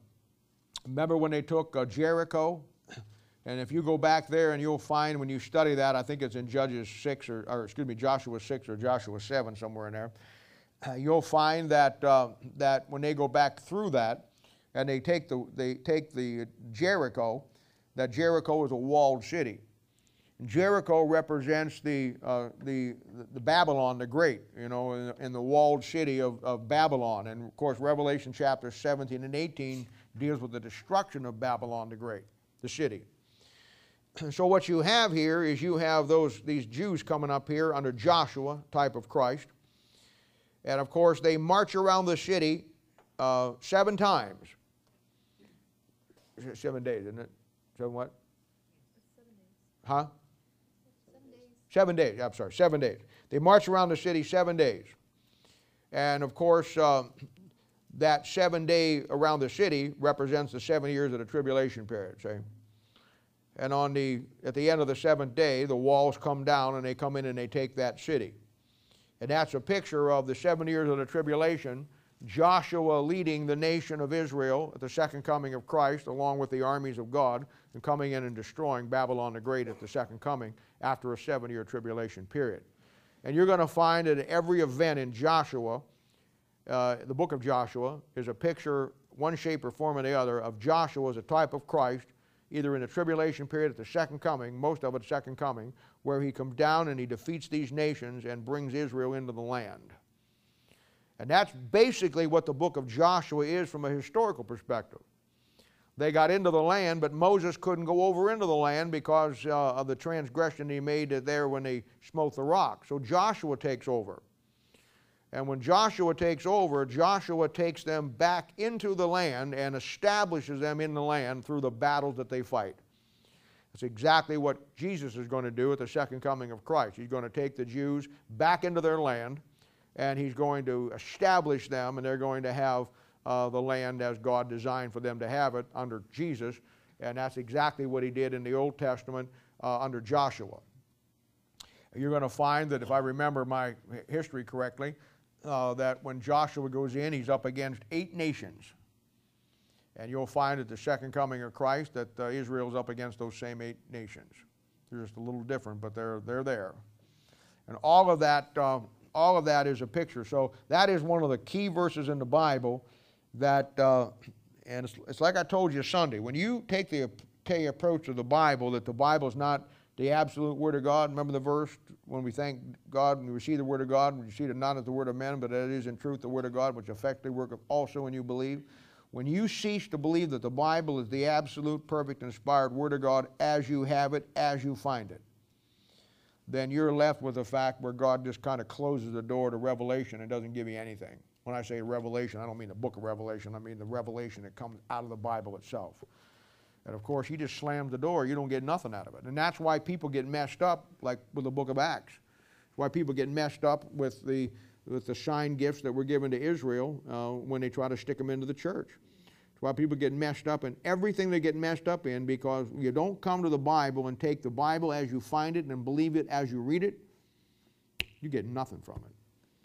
Jericho? And if you go back there and you'll find, when you study that, I think it's in Joshua 6 or Joshua 7, somewhere in there, you'll find that when they go back through that and they take the Jericho, that Jericho is a walled city. Jericho represents the Babylon the Great, in the walled city of Babylon. And of course, Revelation chapter 17 and 18 deals with the destruction of Babylon the Great, the city. So what you have here is you have these Jews coming up here under Joshua, type of Christ. And of course, they march around the city 7 times. 7 days, isn't it? 7 what? 7 days. Huh? 7 days. 7 days, I'm sorry, 7 days. They march around the city 7 days. And of course, that 7-day around the city represents the 7 years of the tribulation period, see? And at the end of the 7th day, the walls come down and they come in and they take that city. And that's a picture of the 7 years of the tribulation, Joshua leading the nation of Israel at the second coming of Christ, along with the armies of God, and coming in and destroying Babylon the Great at the second coming after a 7-year tribulation period. And you're going to find that every event in Joshua, the book of Joshua, is a picture, one shape or form or the other, of Joshua as a type of Christ, either in the tribulation period at the second coming, most of it second coming, where he comes down and he defeats these nations and brings Israel into the land. And that's basically what the book of Joshua is from a historical perspective. they got into the land, but Moses couldn't go over into the land because of the transgression he made there when they smote the rock. So Joshua takes over. And when Joshua takes over, Joshua takes them back into the land and establishes them in the land through the battles that they fight. That's exactly what Jesus is going to do at the second coming of Christ. He's going to take the Jews back into their land, and he's going to establish them, and they're going to have the land as God designed for them to have it under Jesus. And that's exactly what he did in the Old Testament under Joshua. You're going to find that, if I remember my history correctly, that when Joshua goes in, he's up against 8 nations. And you'll find at the second coming of Christ that Israel's up against those same 8 nations. They're just a little different, but they're there. And all of that is a picture. So that is one of the key verses in the Bible that, and it's like I told you Sunday, when you take the approach of the Bible, that the Bible is not the absolute Word of God. Remember the verse, when we thank God and we receive the Word of God, we receive it not as the Word of men, but it is in truth the Word of God, which effectively worketh also when you believe. When you cease to believe that the Bible is the absolute, perfect, inspired Word of God as you have it, as you find it, then you're left with the fact where God just kind of closes the door to revelation and doesn't give you anything. When I say revelation, I don't mean the book of Revelation. I mean the revelation that comes out of the Bible itself. And of course, he just slams the door. You don't get nothing out of it. And that's why people get messed up, like with the book of Acts. That's why people get messed up with the sign gifts that were given to Israel when they try to stick them into the church. That's why people get messed up in everything they get messed up in, because you don't come to the Bible and take the Bible as you find it and believe it as you read it. You get nothing from it.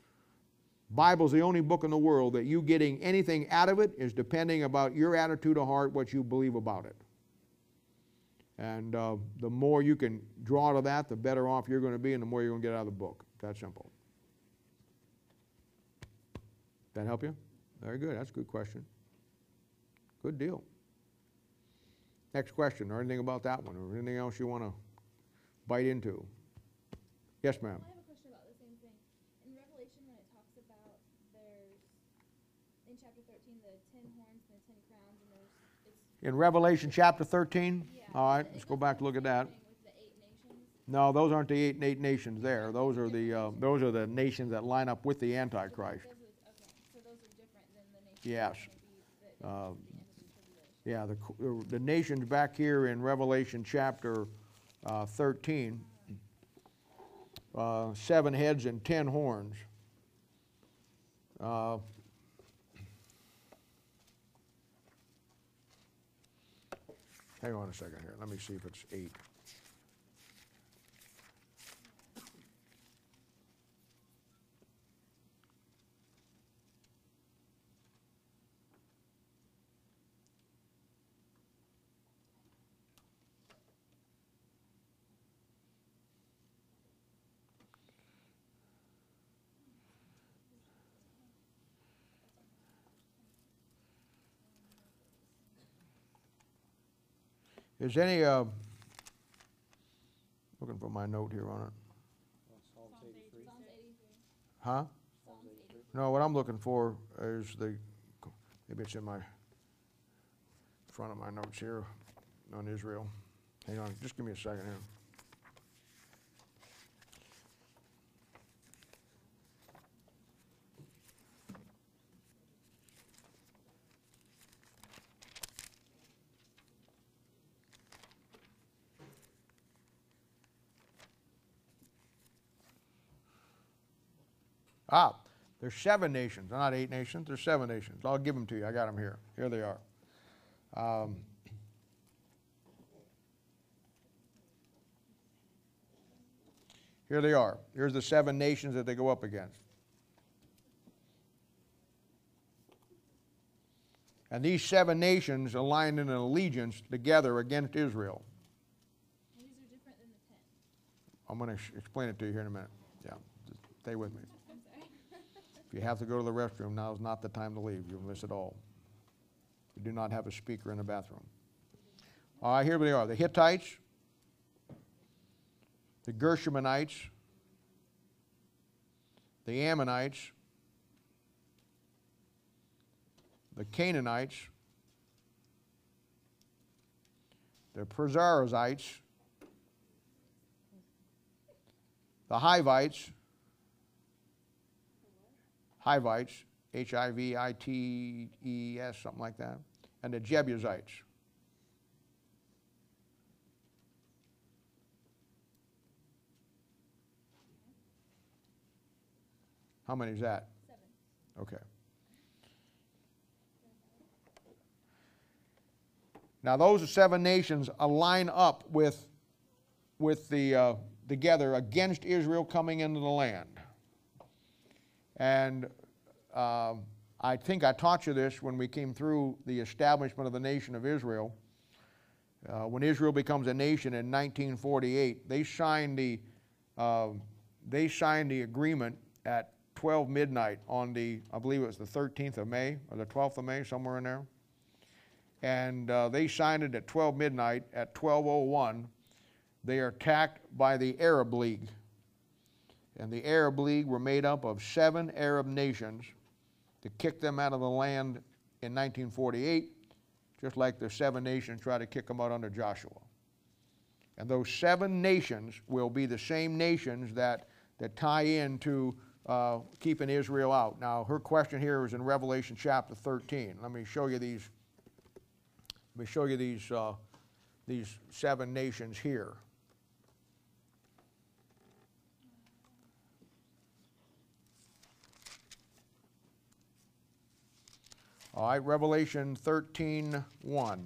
Bible's the only book in the world that you getting anything out of it is depending about your attitude of heart, what you believe about it. And the more you can draw to that, the better off you're going to be and the more you're going to get out of the book. That simple. That help you? Very good. That's a good question. Good deal. Next question, or anything about that one, or anything else you want to bite into? Yes, ma'am. I have a question about the same thing. In Revelation, when it talks about there's, in chapter 13, the 10 horns and the 10 crowns, and it's... In Revelation chapter 13? Yeah. All right, let's go back to look at that. With the 8 nations. No, those aren't the eight nations there. Those are the nations that line up with the Antichrist. Okay, so those are different than the nations Yes. that are going to be the end of the tribulation. Yeah, the nations back here in Revelation chapter 13, 7 heads and 10 horns. Hang on a second here. Let me see if it's 8. Is any, looking for my note here on it. Psalms 83. Psalms 83. Huh? Psalms 83. No, what I'm looking for is maybe it's in my front of my notes here on Israel. Hang on, just give me a second here. There's 7 nations, not 8 nations. There's 7 nations. I'll give them to you. I got them here. Here they are. Here they are. Here's the 7 nations that they go up against. And these 7 nations aligned in an allegiance together against Israel. And these are different than the 10. I'm going to explain it to you here in a minute. Yeah, just stay with me. I'm sorry. If you have to go to the restroom, now is not the time to leave. You'll miss it all. We do not have a speaker in the bathroom. All right, here they are. The Hittites, the Gershonites, the Ammonites, the Canaanites, the Perizzites, the Hivites, Hivites, something like that, and the Jebusites. How many is that? 7. Okay. Now those 7 nations align up with the together against Israel coming into the land. And I think I taught you this when we came through the establishment of the nation of Israel. When Israel becomes a nation in 1948, they signed the agreement at 12 midnight on I believe it was the 13th of May or the 12th of May, somewhere in there. And they signed it at 12 midnight. At 12:01, they are attacked by the Arab League. And the Arab League were made up of 7 Arab nations to kick them out of the land in 1948, just like the 7 nations tried to kick them out under Joshua. And those 7 nations will be the same nations that tie into keeping Israel out. Now, her question here is in Revelation chapter 13. Let me show you these. These 7 nations here. All right, Revelation 13:1.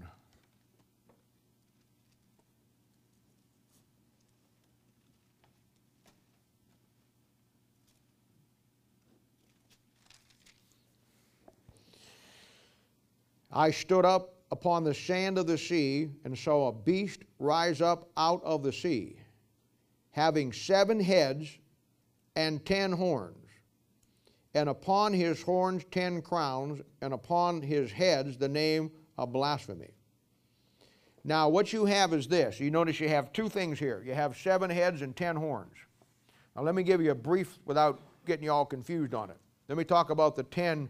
I stood up upon the sand of the sea, and saw a beast rise up out of the sea, having 7 heads and 10 horns, and upon his horns 10 crowns, and upon his heads the name of blasphemy. Now what you have is this. You notice you have 2 things here. You have 7 heads and 10 horns. Now let me give you a brief, without getting you all confused on it. Let me talk about the 10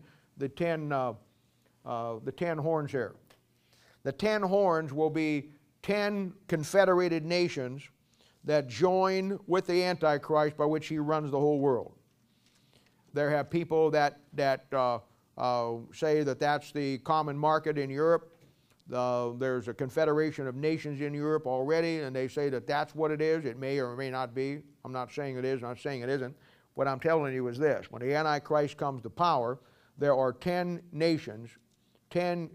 horns here. The 10 horns will be 10 confederated nations that join with the Antichrist, by which he runs the whole world. There have people that say that that's the common market in Europe. There's a confederation of nations in Europe already, and they say that that's what it is. It may or may not be. I'm not saying it is. I'm not saying it isn't. What I'm telling you is this. When the Antichrist comes to power, there are 10 nations, 10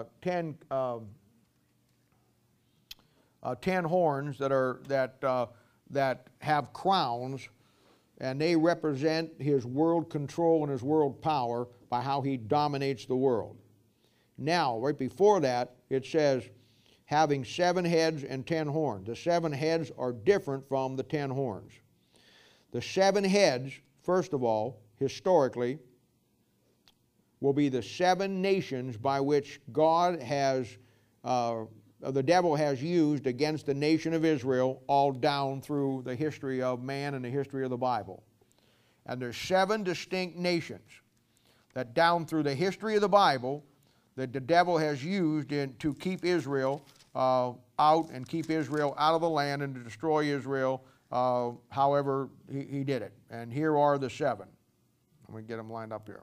horns that have crowns, and they represent his world control and his world power by how he dominates the world. Now, right before that, it says, having 7 heads and 10 horns. The 7 heads are different from the 10 horns. The 7 heads, first of all, historically, will be the 7 nations by which God has, the devil has used against the nation of Israel all down through the history of man and the history of the Bible. And there's 7 distinct nations that down through the history of the Bible that the devil has used to keep Israel out and keep Israel out of the land and to destroy Israel however he did it. And here are the 7. Let me get them lined up here.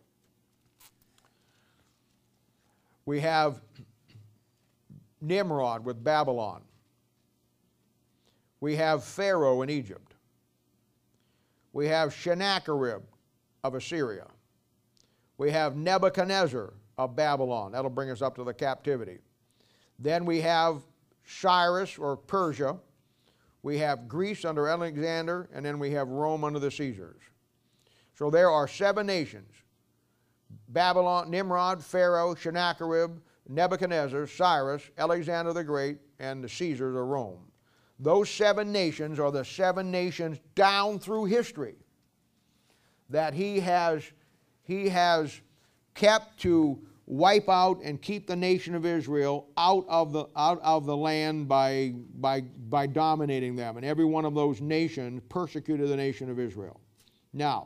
We have Nimrod with Babylon. We have Pharaoh in Egypt. We have Sennacherib of Assyria. We have Nebuchadnezzar of Babylon. That'll bring us up to the captivity. Then we have Cyrus or Persia. We have Greece under Alexander, and then we have Rome under the Caesars. So there are 7 nations. Babylon, Nimrod, Pharaoh, Sennacherib, Nebuchadnezzar, Cyrus, Alexander the Great, and the Caesars of Rome. Those 7 nations are the 7 nations down through history that he has kept to wipe out and keep the nation of Israel out of the land by dominating them. And every one of those nations persecuted the nation of Israel. Now,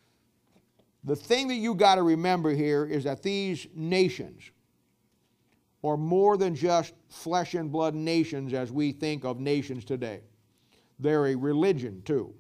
the thing that you got to remember here is that these nations are more than just flesh and blood nations as we think of nations today. They're a religion too.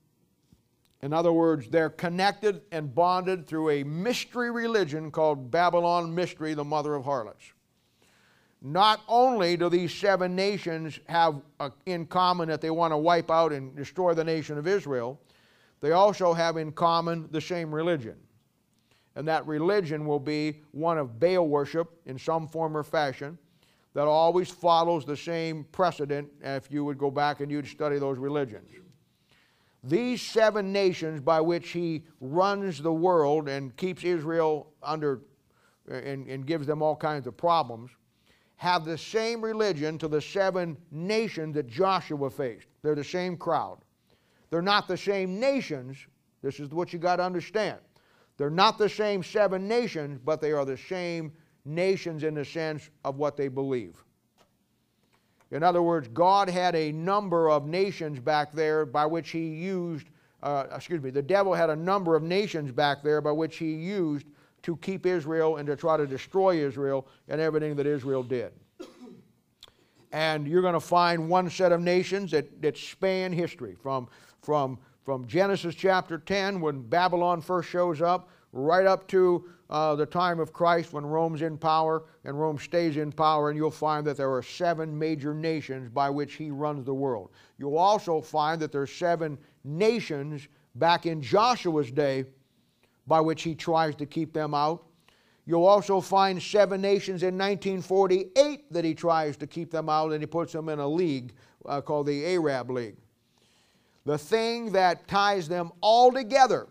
In other words, they're connected and bonded through a mystery religion called Babylon Mystery, the mother of harlots. Not only do these 7 nations have in common that they want to wipe out and destroy the nation of Israel, they also have in common the same religion. And that religion will be one of Baal worship in some form or fashion that always follows the same precedent if you would go back and you'd study those religions. These 7 nations by which he runs the world and keeps Israel under and gives them all kinds of problems have the same religion to the 7 nations that Joshua faced. They're the same crowd. They're not the same nations. This is what you got to understand. They're not the same 7 nations, but they are the same nations in the sense of what they believe. In other words, God had a number of nations back there by which he used, the devil had a number of nations back there by which he used to keep Israel and to try to destroy Israel and everything that Israel did. And you're going to find one set of nations that span history from Genesis chapter 10 when Babylon first shows up right up to the time of Christ when Rome's in power and Rome stays in power, and you'll find that there are 7 major nations by which he runs the world. You'll also find that there are 7 nations back in Joshua's day by which he tries to keep them out. You'll also find 7 nations in 1948 that he tries to keep them out, and he puts them in a league called the Arab League. The thing that ties them all together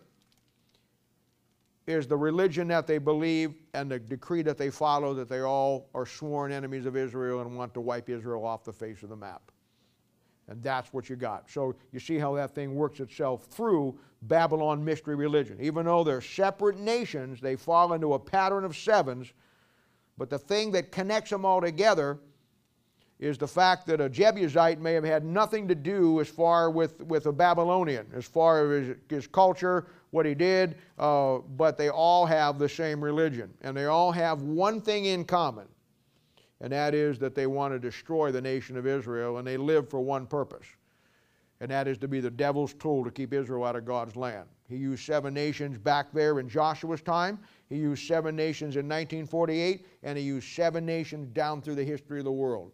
is the religion that they believe and the decree that they follow, that they all are sworn enemies of Israel and want to wipe Israel off the face of the map. And that's what you got. So you see how that thing works itself through Babylon mystery religion. Even though they're separate nations, they fall into a pattern of 7s, but the thing that connects them all together is the fact that a Jebusite may have had nothing to do as far with a Babylonian, as far as his culture, what he did, but they all have the same religion. And they all have one thing in common, and that is that they want to destroy the nation of Israel, and they live for one purpose, and that is to be the devil's tool to keep Israel out of God's land. He used 7 nations back there in Joshua's time. He used 7 nations in 1948, and he used 7 nations down through the history of the world.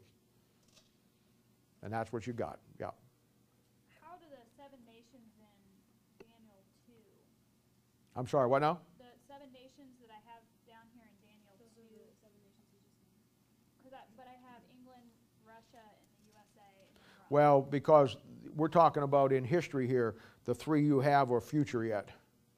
And that's what you got. Yeah. How do the 7 nations in Daniel 2? I'm sorry, what now? The 7 nations that I have down here in Daniel 2. Those are the 7 nations you just named. But I have England, Russia, and the USA. And then Well, because we're talking about in history here, the 3 you have are future yet.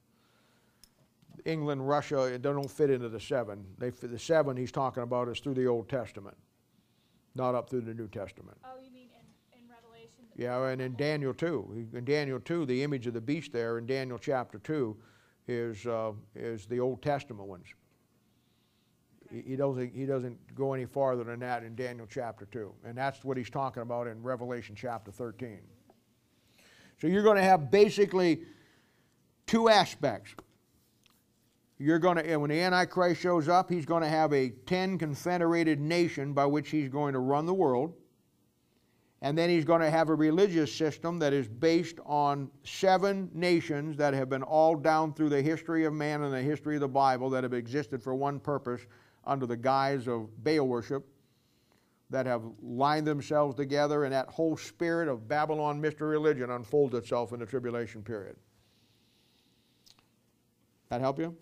England, Russia, they don't fit into the 7. The 7 he's talking about is through the Old Testament, not up through the New Testament. Oh, you mean in Revelation? Yeah, and in Daniel 2. In Daniel 2, the image of the beast there in Daniel chapter 2 is the Old Testament ones. He doesn't go any farther than that in Daniel chapter 2. And that's what he's talking about in Revelation chapter 13. So you're going to have basically 2 aspects. You're going to, and when the Antichrist shows up, he's going to have a 10 confederated nation by which he's going to run the world. And then he's going to have a religious system that is based on 7 nations that have been all down through the history of man and the history of the Bible that have existed for one purpose under the guise of Baal worship, that have lined themselves together, and that whole spirit of Babylon mystery religion unfolds itself in the tribulation period. That help you?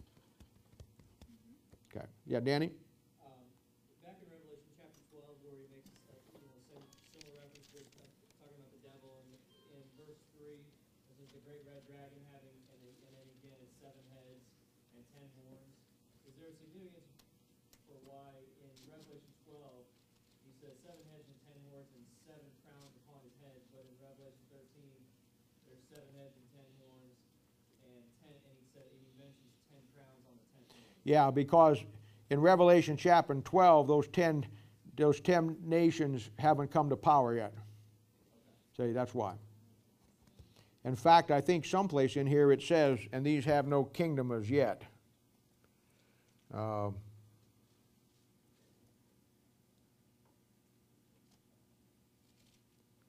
Okay. Yeah, Danny? Back in Revelation chapter 12, where he makes similar references talking about the devil, and in verse 3, this is the great red dragon having, and then again it's 7 heads and 10 horns. Is there a significance for why in Revelation 12 he says 7 heads and 10 horns and 7 crowns upon his head, but in Revelation 13 there's 7 heads and 10 horns and 10, and he mentions 10 crowns on the 10 horns. Yeah, because in Revelation chapter 12, those 10 nations haven't come to power yet. See, that's why. In fact, I think someplace in here it says, and these have no kingdom as yet.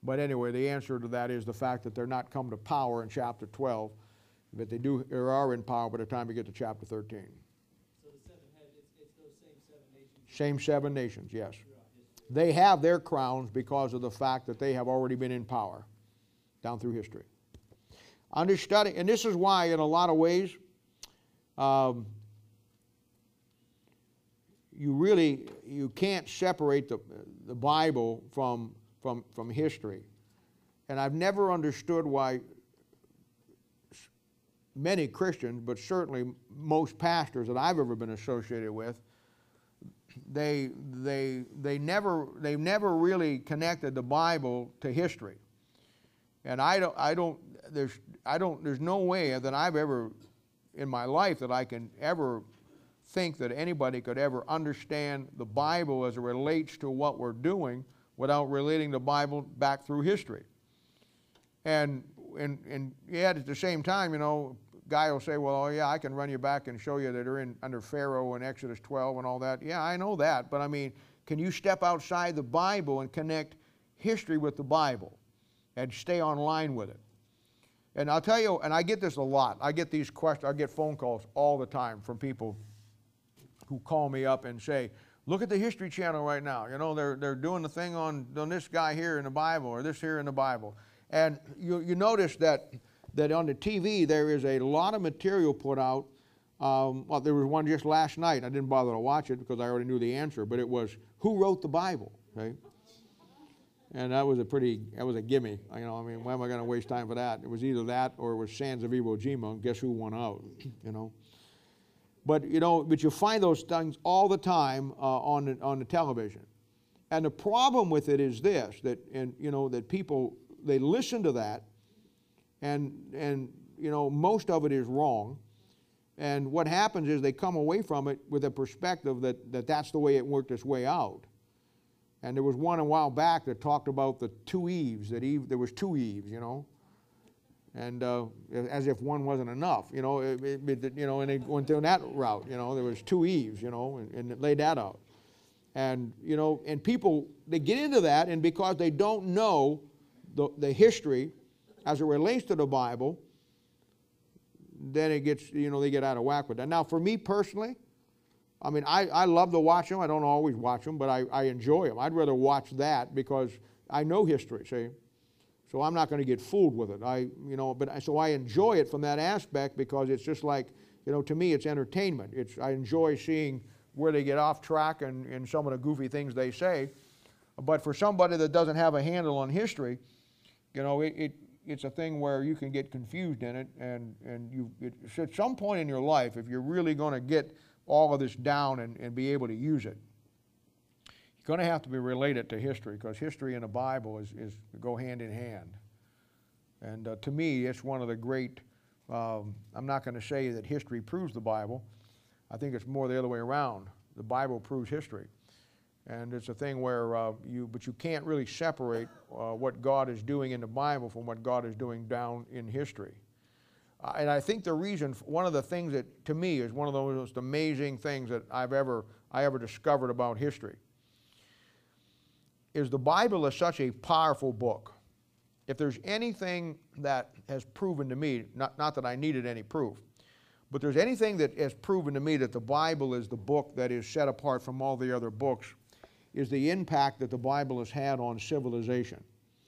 But anyway, the answer to that is the fact that they're not come to power in chapter 12, but they do or are in power by the time we get to chapter 13. So the seven heads, it's those same seven nations Same 7 nations, yes. throughout history. They have their crowns because of the fact that they have already been in power down through history. Understudying, and this is why in a lot of ways you can't separate the Bible from history. And I've never understood why many Christians, but certainly most pastors that I've ever been associated with, they've never really connected the Bible to history. And there's no way that I've ever in my life that I can ever think that anybody could ever understand the Bible as it relates to what we're doing without relating the Bible back through history. And yet at the same time, you know, guy will say, well, oh yeah, I can run you back and show you that they're under Pharaoh in Exodus 12 and all that. Yeah, I know that, but I mean, can you step outside the Bible and connect history with the Bible and stay online with it? And I'll tell you, and I get this a lot. I get these questions, I get phone calls all the time from people who call me up and say, look at the History Channel right now. You know, they're doing the thing on this guy here in the Bible or this here in the Bible. And you notice that on the TV there is a lot of material put out. Well, there was one just last night. I didn't bother to watch it because I already knew the answer, but it was, who wrote the Bible? Right? And that was a gimme. You know, I mean, why am I going to waste time for that? It was either that or it was Sands of Iwo Jima, and guess who won out? You know. But you find those things all the time on the television. And the problem with it is this, that people, they listen to that, and most of it is wrong. And what happens is they come away from it with a perspective that that's the way it worked its way out. And there was one a while back that talked about the 2 Eves, there was 2 Eves, and as if one wasn't enough, and they went down that route, there was 2 Eves, and it laid that out. And, and people, they get into that, and because they don't know the history as it relates to the Bible, then it gets, they get out of whack with that. Now, for me personally, I mean, I love to watch them. I don't always watch them, but I enjoy them. I'd rather watch that because I know history, see? So I'm not going to get fooled with it. So I enjoy it from that aspect because it's just like, to me it's entertainment. I enjoy seeing where they get off track and some of the goofy things they say. But for somebody that doesn't have a handle on history, it's a thing where you can get confused in it, and at some point in your life, if you're really going to get all of this down and be able to use it, you're going to have to be related to history, because history and the Bible go hand in hand. And to me, it's one of the great, I'm not going to say that history proves the Bible. I think it's more the other way around. The Bible proves history. And it's a thing where but you can't really separate what God is doing in the Bible from what God is doing down in history. And I think the reason, one of the things that to me is one of the most amazing things that I ever discovered about history is the Bible is such a powerful book. If there's anything that has proven to me, not that I needed any proof, but there's anything that has proven to me that the Bible is the book that is set apart from all the other books, is the impact that the Bible has had on civilization.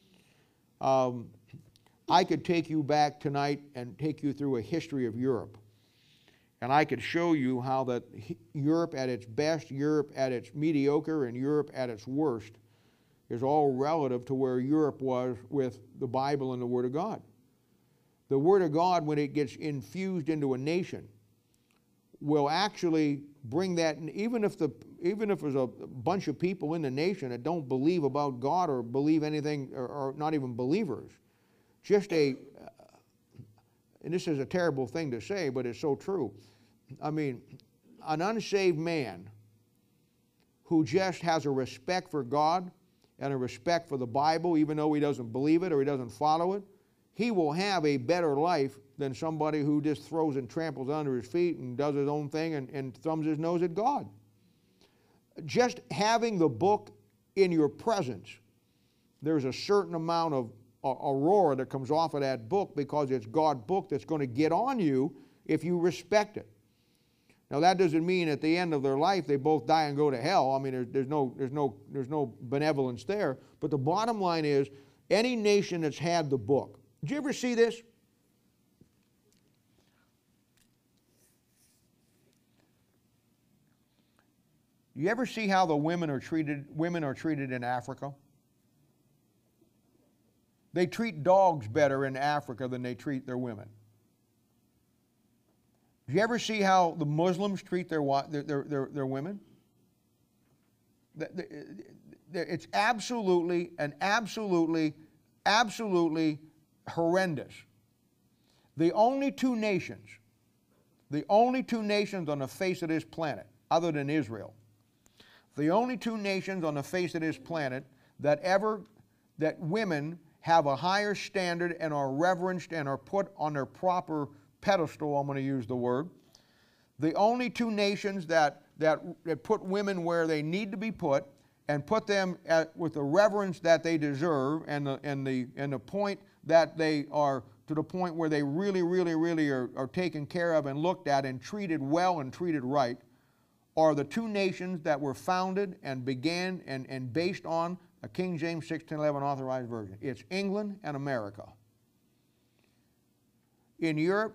I could take you back tonight and take you through a history of Europe. And I could show you how that Europe at its best, Europe at its mediocre, and Europe at its worst is all relative to where Europe was with the Bible and the Word of God. The Word of God, when it gets infused into a nation, will actually bring that, even if there's a bunch of people in the nation that don't believe about God or believe anything, or not even believers, and this is a terrible thing to say, but it's so true. I mean, an unsaved man who just has a respect for God and a respect for the Bible, even though he doesn't believe it or he doesn't follow it, he will have a better life than somebody who just throws and tramples under his feet and does his own thing and thumbs his nose at God. Just having the book in your presence there's a certain amount of aurora that comes off of that book because it's God's book that's going to get on you if you respect it. Now that doesn't mean at the end of their life they both die and go to hell. I mean, there's no benevolence there. But the bottom line is, any nation that's had the book. Did you ever see this? You ever see how the women are treated in Africa? They treat dogs better in Africa than they treat their women. Do you ever see how the Muslims treat their women? It's absolutely horrendous. The only two nations on the face of this planet, other than Israel, the only two nations on the face of this planet that women have a higher standard and are reverenced and are put on their proper pedestal, I'm going to use the word. The only two nations that put women where they need to be put and put them with the reverence that they deserve and the point that they are to the point where they really are taken care of and looked at and treated well and treated right, are the two nations that were founded and began and based on a King James 1611 authorized version. It's England and America. In Europe,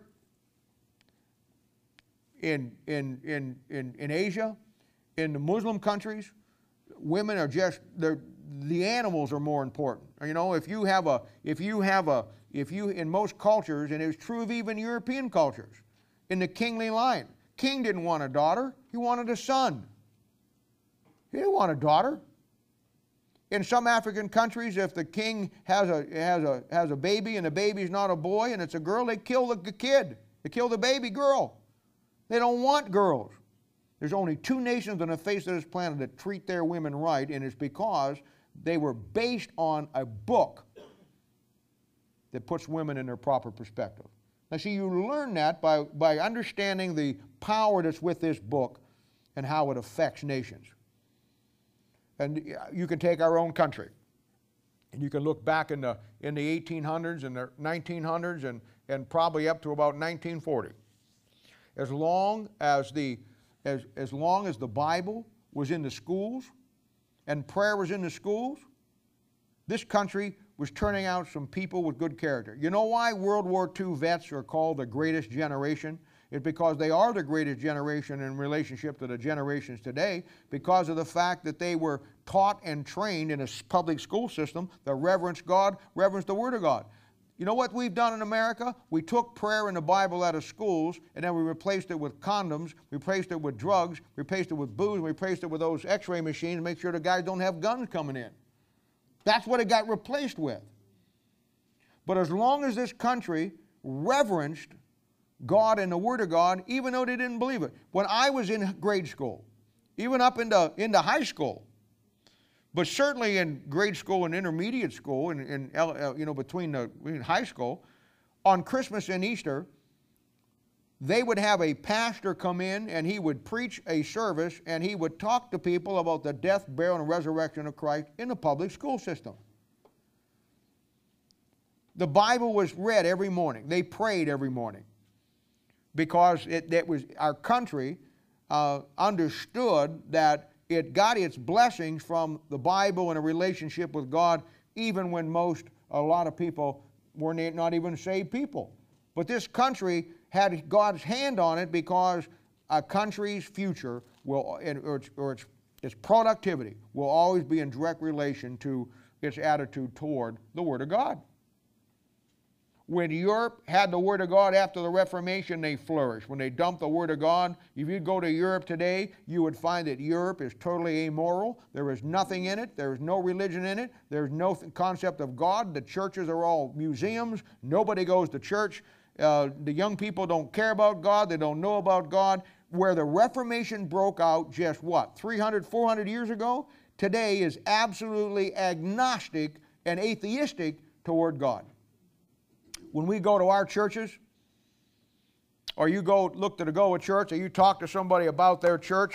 in Asia, in the Muslim countries, women are just, the animals are more important. You know, if you in most cultures, and it's true of even European cultures, in the kingly line, king didn't want a daughter, he wanted a son. He didn't want a daughter. In some African countries, if the king has a baby and the baby's not a boy and it's a girl, they kill the kid. They kill the baby girl. They don't want girls. There's only two nations on the face of this planet that treat their women right, and it's because they were based on a book that puts women in their proper perspective. Now see, you learn that by understanding the power that's with this book and how it affects nations. And you can take our own country, and you can look back in the 1800s and the 1900s and probably up to about 1940. As long as the Bible was in the schools and prayer was in the schools, this country was turning out some people with good character. You know why World War II vets are called the greatest generation? It's because they are the greatest generation in relationship to the generations today, because of the fact that they were taught and trained in a public school system that reverenced God, reverenced the Word of God. You know what we've done in America? We took prayer and the Bible out of schools, and then we replaced it with condoms, we replaced it with drugs, we replaced it with booze, we replaced it with those x-ray machines to make sure the guys don't have guns coming in. That's what it got replaced with. But as long as this country reverenced God and the Word of God, even though they didn't believe it. When I was in grade school, even up into high school, but certainly in grade school and intermediate school, between high school, on Christmas and Easter, they would have a pastor come in and he would preach a service and he would talk to people about the death, burial, and resurrection of Christ in the public school system. The Bible was read every morning. They prayed every morning, because it was our country understood that it got its blessings from the Bible and a relationship with God, even when a lot of people were not even saved people. But this country had God's hand on it, because a country's future or its productivity will always be in direct relation to its attitude toward the Word of God. When Europe had the Word of God after the Reformation, they flourished. When they dumped the Word of God, if you go to Europe today, you would find that Europe is totally amoral. There is nothing in it. There is no religion in it. There's no concept of God. The churches are all museums. Nobody goes to church. The young people don't care about God. They don't know about God. Where the Reformation broke out just 300, 400 years ago, today is absolutely agnostic and atheistic toward God. When we go to our churches, or you go look to the Goa church, or you talk to somebody about their church,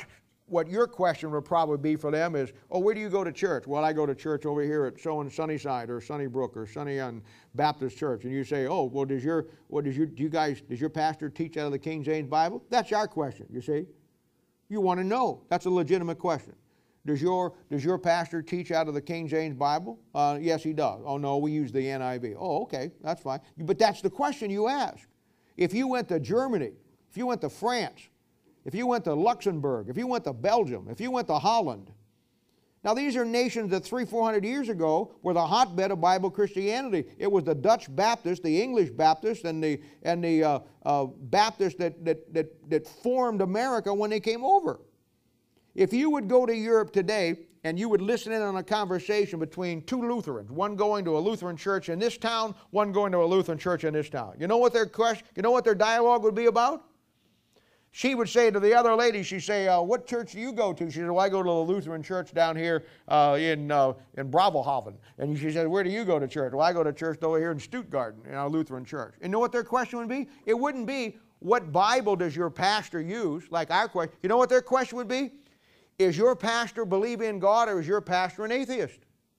what your question would probably be for them is, oh, where do you go to church? Well, I go to church over here at Sunnyside or Sunnybrook or Sunny Baptist Church. And you say, oh, well, does your pastor teach out of the King James Bible? That's our question, you see. You want to know. That's a legitimate question. Does your pastor teach out of the King James Bible? Yes, he does. Oh, no, we use the NIV. Oh, okay, that's fine. But that's the question you ask. If you went to Germany, if you went to France, if you went to Luxembourg, if you went to Belgium, if you went to Holland. Now, these are nations that 300-400 years ago were the hotbed of Bible Christianity. It was the Dutch Baptists, the English Baptists, and the Baptists that formed America when they came over. If you would go to Europe today and you would listen in on a conversation between two Lutherans, one going to a Lutheran church in this town, one going to a Lutheran church in this town, you know what their dialogue would be about? She would say to the other lady, she'd say, what church do you go to? She said, well, I go to the Lutheran church down here in Bravelhaven. And she said, where do you go to church? Well, I go to church over here in Stuttgart, in our Lutheran church. And you know what their question would be? It wouldn't be, what Bible does your pastor use, like our question. You know what their question would be? Is your pastor believe in God, or is your pastor an atheist?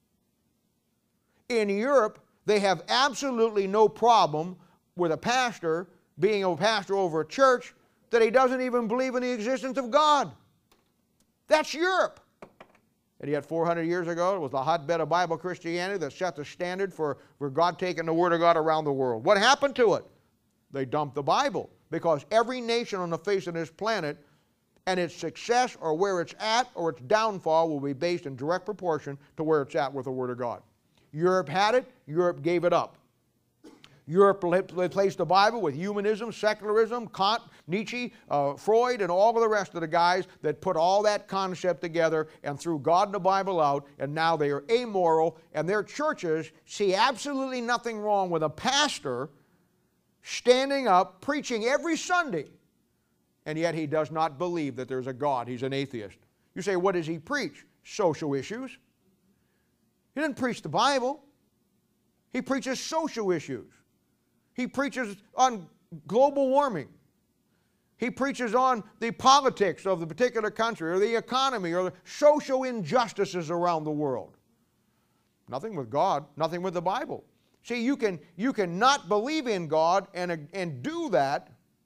In Europe, they have absolutely no problem with a pastor being a pastor over a church that he doesn't even believe in the existence of God. That's Europe. And yet 400 years ago, it was the hotbed of Bible Christianity that set the standard for God taking the Word of God around the world. What happened to it? They dumped the Bible, because every nation on the face of this planet and its success or where it's at or its downfall will be based in direct proportion to where it's at with the Word of God. Europe had it. Europe gave it up. Europe replaced the Bible with humanism, secularism, Kant, Nietzsche, Freud, and all of the rest of the guys that put all that concept together and threw God and the Bible out, and now they are amoral, and their churches see absolutely nothing wrong with a pastor standing up, preaching every Sunday, and yet he does not believe that there's a God. He's an atheist. You say, what does he preach? Social issues. He didn't preach the Bible. He preaches social issues. He preaches on global warming. He preaches on the politics of the particular country or the economy or the social injustices around the world. Nothing with God, nothing with the Bible. See, you can not believe in God and do that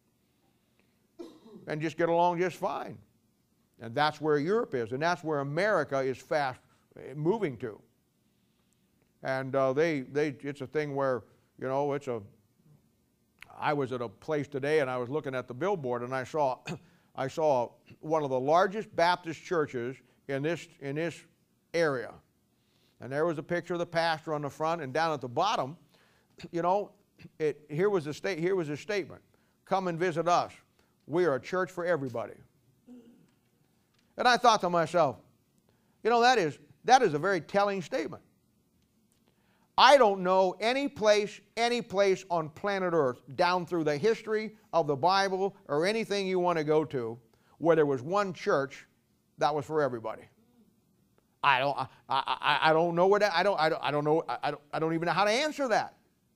and just get along just fine. And that's where Europe is, and that's where America is fast moving to. And it's a thing where, you know, I was at a place today and I was looking at the billboard and I saw one of the largest Baptist churches in this area. And there was a picture of the pastor on the front, and down at the bottom, you know, here was a statement. Come and visit us. We are a church for everybody. And I thought to myself, you know, that is a very telling statement. I don't know any place on planet Earth down through the history of the Bible or anything you want to go to where there was one church that was for everybody. I don't know what I don't even know how to answer that.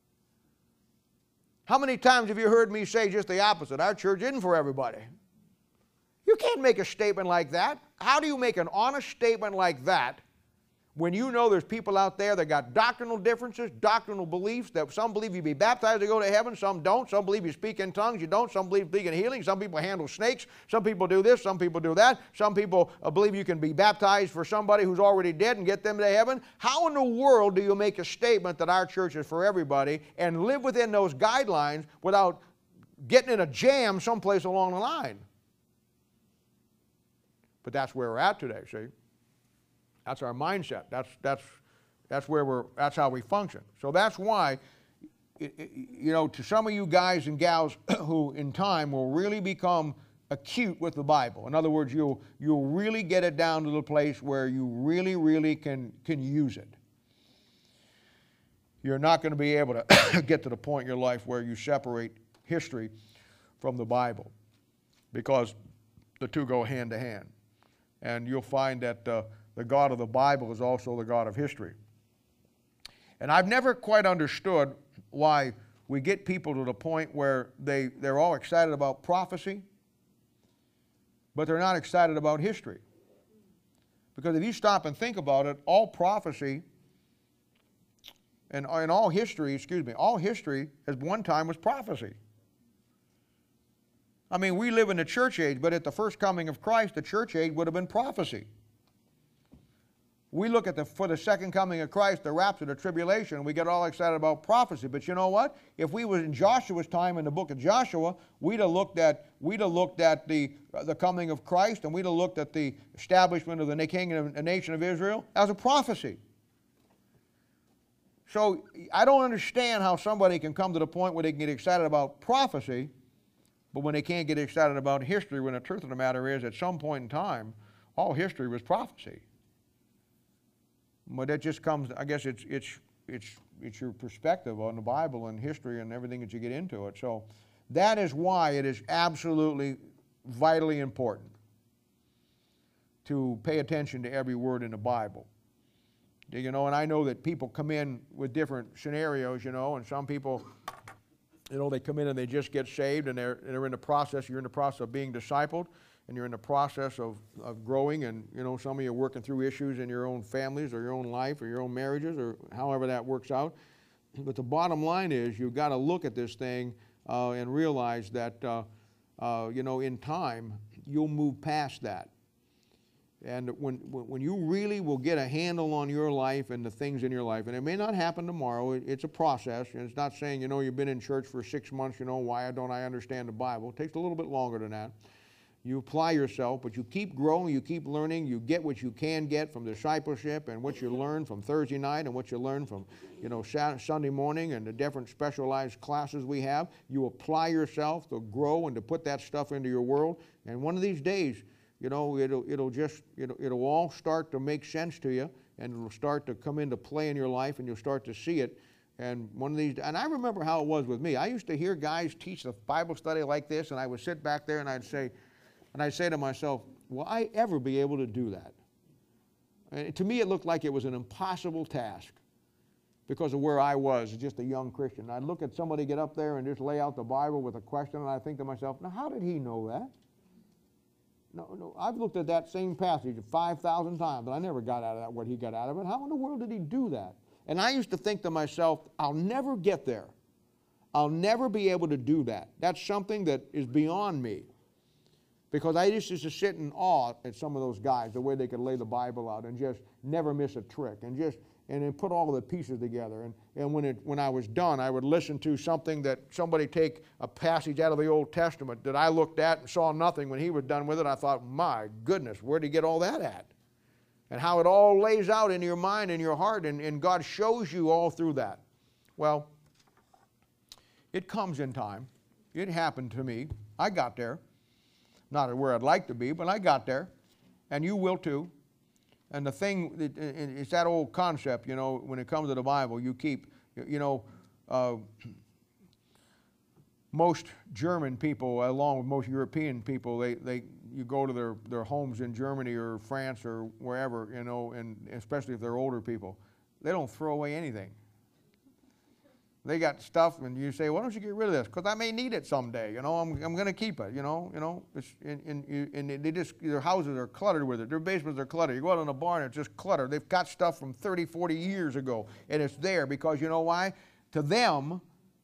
How many times have you heard me say just the opposite? Our church isn't for everybody. You can't make a statement like that. How do you make an honest statement like that when you know there's people out there that got doctrinal differences, doctrinal beliefs, that some believe you be baptized to go to heaven, some don't, some believe you speak in tongues, you don't, some believe speak in healing, some people handle snakes, some people do this, some people do that, some people believe you can be baptized for somebody who's already dead and get them to heaven. How in the world do you make a statement that our church is for everybody and live within those guidelines without getting in a jam someplace along the line? But that's where we're at today, see? That's our mindset. That's how we function. So that's why, you know, to some of you guys and gals who in time will really become acute with the Bible. In other words, you'll really get it down to the place where you really can use it. You're not going to be able to get to the point in your life where you separate history from the Bible, because the two go hand to hand. And you'll find that the God of the Bible is also the God of history. And I've never quite understood why we get people to the point where they're all excited about prophecy, but they're not excited about history. Because if you stop and think about it, all prophecy and all history at one time was prophecy. I mean, we live in the church age, but at the first coming of Christ, the church age would have been prophecy. We look at for the second coming of Christ, the rapture, the tribulation, and we get all excited about prophecy. But you know what? If we were in Joshua's time in the book of Joshua, we'd have looked at the coming of Christ, and we'd have looked at the establishment of the kingdom and nation of Israel as a prophecy. So I don't understand how somebody can come to the point where they can get excited about prophecy, but when they can't get excited about history, when the truth of the matter is, at some point in time, all history was prophecy. But that just comes, I guess it's your perspective on the Bible and history and everything that you get into it. So that is why it is absolutely vitally important to pay attention to every word in the Bible. You know, and I know that people come in with different scenarios, you know, and some people, you know, they come in and they just get saved and they're in the process, you're in the process of being discipled, and you're in the process of growing, and, you know, some of you are working through issues in your own families or your own life or your own marriages or however that works out. But the bottom line is you've got to look at this thing and realize that, you know, in time, you'll move past that. And when you really will get a handle on your life and the things in your life, and it may not happen tomorrow, it's a process, and it's not saying, you know, you've been in church for 6 months, you know, why don't I understand the Bible? It takes a little bit longer than that. You apply yourself, but you keep growing, you keep learning, you get what you can get from discipleship and what you learn from Thursday night and what you learn from, you know, Sunday morning and the different specialized classes we have. You apply yourself to grow and to put that stuff into your world, and one of these days, you know, it'll all start to make sense to you, and it'll start to come into play in your life, and you'll start to see it. And one of these, and I remember how it was with me. I used to hear guys teach the Bible study like this, and I would sit back there and I'd say to myself, will I ever be able to do that? And to me, it looked like it was an impossible task because of where I was, just a young Christian. I'd look at somebody get up there and just lay out the Bible with a question, and I think to myself, now how did he know that? No, I've looked at that same passage 5,000 times, and I never got out of that what he got out of it. How in the world did he do that? And I used to think to myself, I'll never get there. I'll never be able to do that. That's something that is beyond me. Because I used to sit in awe at some of those guys, the way they could lay the Bible out and just never miss a trick and then put all of the pieces together. And when I was done, I would listen to something that somebody take a passage out of the Old Testament that I looked at and saw nothing. When he was done with it, I thought, my goodness, where did he get all that at? And how it all lays out in your mind and your heart, and God shows you all through that. Well, it comes in time. It happened to me. I got there. Not where I'd like to be, but I got there, and you will too. And the thing, it's that old concept, you know, when it comes to the Bible, you keep, you know, most German people, along with most European people, you go to their homes in Germany or France or wherever, you know, and especially if they're older people, they don't throw away anything. They got stuff, and you say, why don't you get rid of this? Because I may need it someday, you know, I'm going to keep it, you know. It's, and they just, their houses are cluttered with it. Their basements are cluttered. You go out in a barn, it's just cluttered. They've got stuff from 30, 40 years ago, and it's there because, you know why? To them,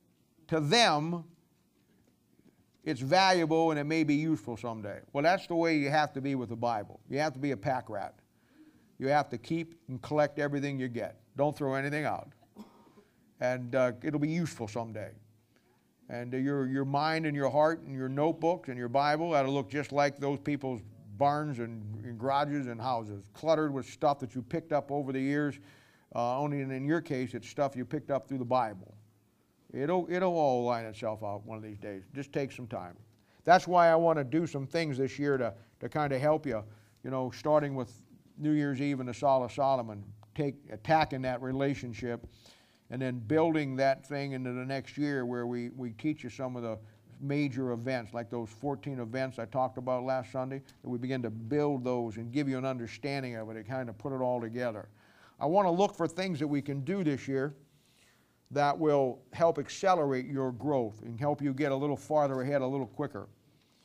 it's valuable and it may be useful someday. Well, that's the way you have to be with the Bible. You have to be a pack rat. You have to keep and collect everything you get. Don't throw anything out. And it'll be useful someday. And your mind and your heart and your notebooks and your Bible ought to look just like those people's barns and garages and houses, cluttered with stuff that you picked up over the years. Only in your case, it's stuff you picked up through the Bible. It'll all line itself out one of these days. Just take some time. That's why I want to do some things this year to kind of help you, you know, starting with New Year's Eve and the Song of Solomon, attacking that relationship, and then building that thing into the next year where we teach you some of the major events, like those 14 events I talked about last Sunday, that we begin to build those and give you an understanding of it and kind of put it all together. I want to look for things that we can do this year that will help accelerate your growth and help you get a little farther ahead a little quicker.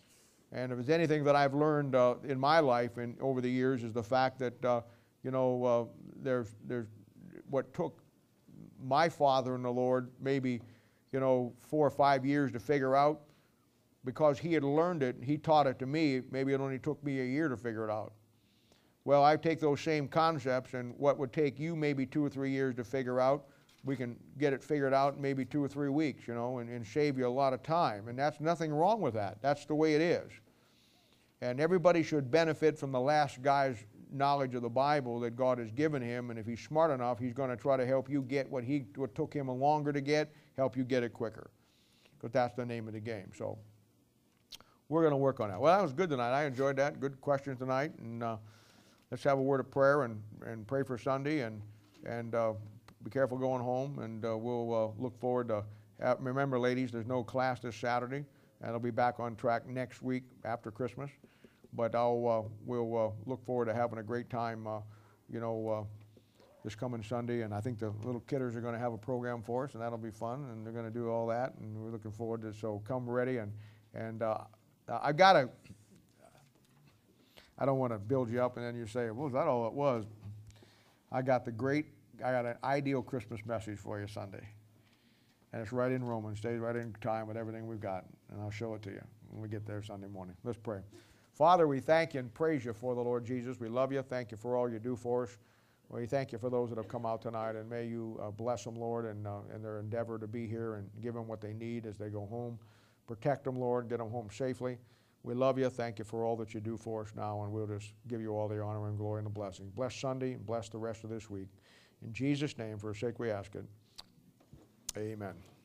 And if there's anything that I've learned in my life and over the years is the fact that, there's what took my father in the Lord maybe, 4 or 5 years to figure out, because he had learned it, he taught it to me, maybe it only took me a year to figure it out. Well, I take those same concepts, and what would take you maybe 2 or 3 years to figure out, we can get it figured out in maybe 2 or 3 weeks, and save you a lot of time. And that's nothing wrong with that. That's the way it is. And everybody should benefit from the last guy's knowledge of the Bible that God has given him, and if he's smart enough, he's going to try to help you get what took him longer to get, help you get it quicker, because that's the name of the game. So we're going to work on that. Well, that was good tonight. I enjoyed that. Good questions tonight, and let's have a word of prayer and pray for Sunday, and be careful going home, and we'll look forward to remember, ladies, there's no class this Saturday, and I'll be back on track next week after Christmas. But we'll look forward to having a great time, this coming Sunday. And I think the little kidders are going to have a program for us, and that'll be fun. And they're going to do all that, and we're looking forward to it. So come ready. And I don't want to build you up, and then you say, "Well, is that all it was?" I got an ideal Christmas message for you Sunday, and it's right in Romans. Stays right in time with everything we've got, and I'll show it to you when we get there Sunday morning. Let's pray. Father, we thank you and praise you for the Lord Jesus. We love you. Thank you for all you do for us. We thank you for those that have come out tonight, and may you bless them, Lord, in their endeavor to be here, and give them what they need as they go home. Protect them, Lord. Get them home safely. We love you. Thank you for all that you do for us now, and we'll just give you all the honor and glory and the blessing. Bless Sunday and bless the rest of this week. In Jesus' name, for his sake we ask it. Amen.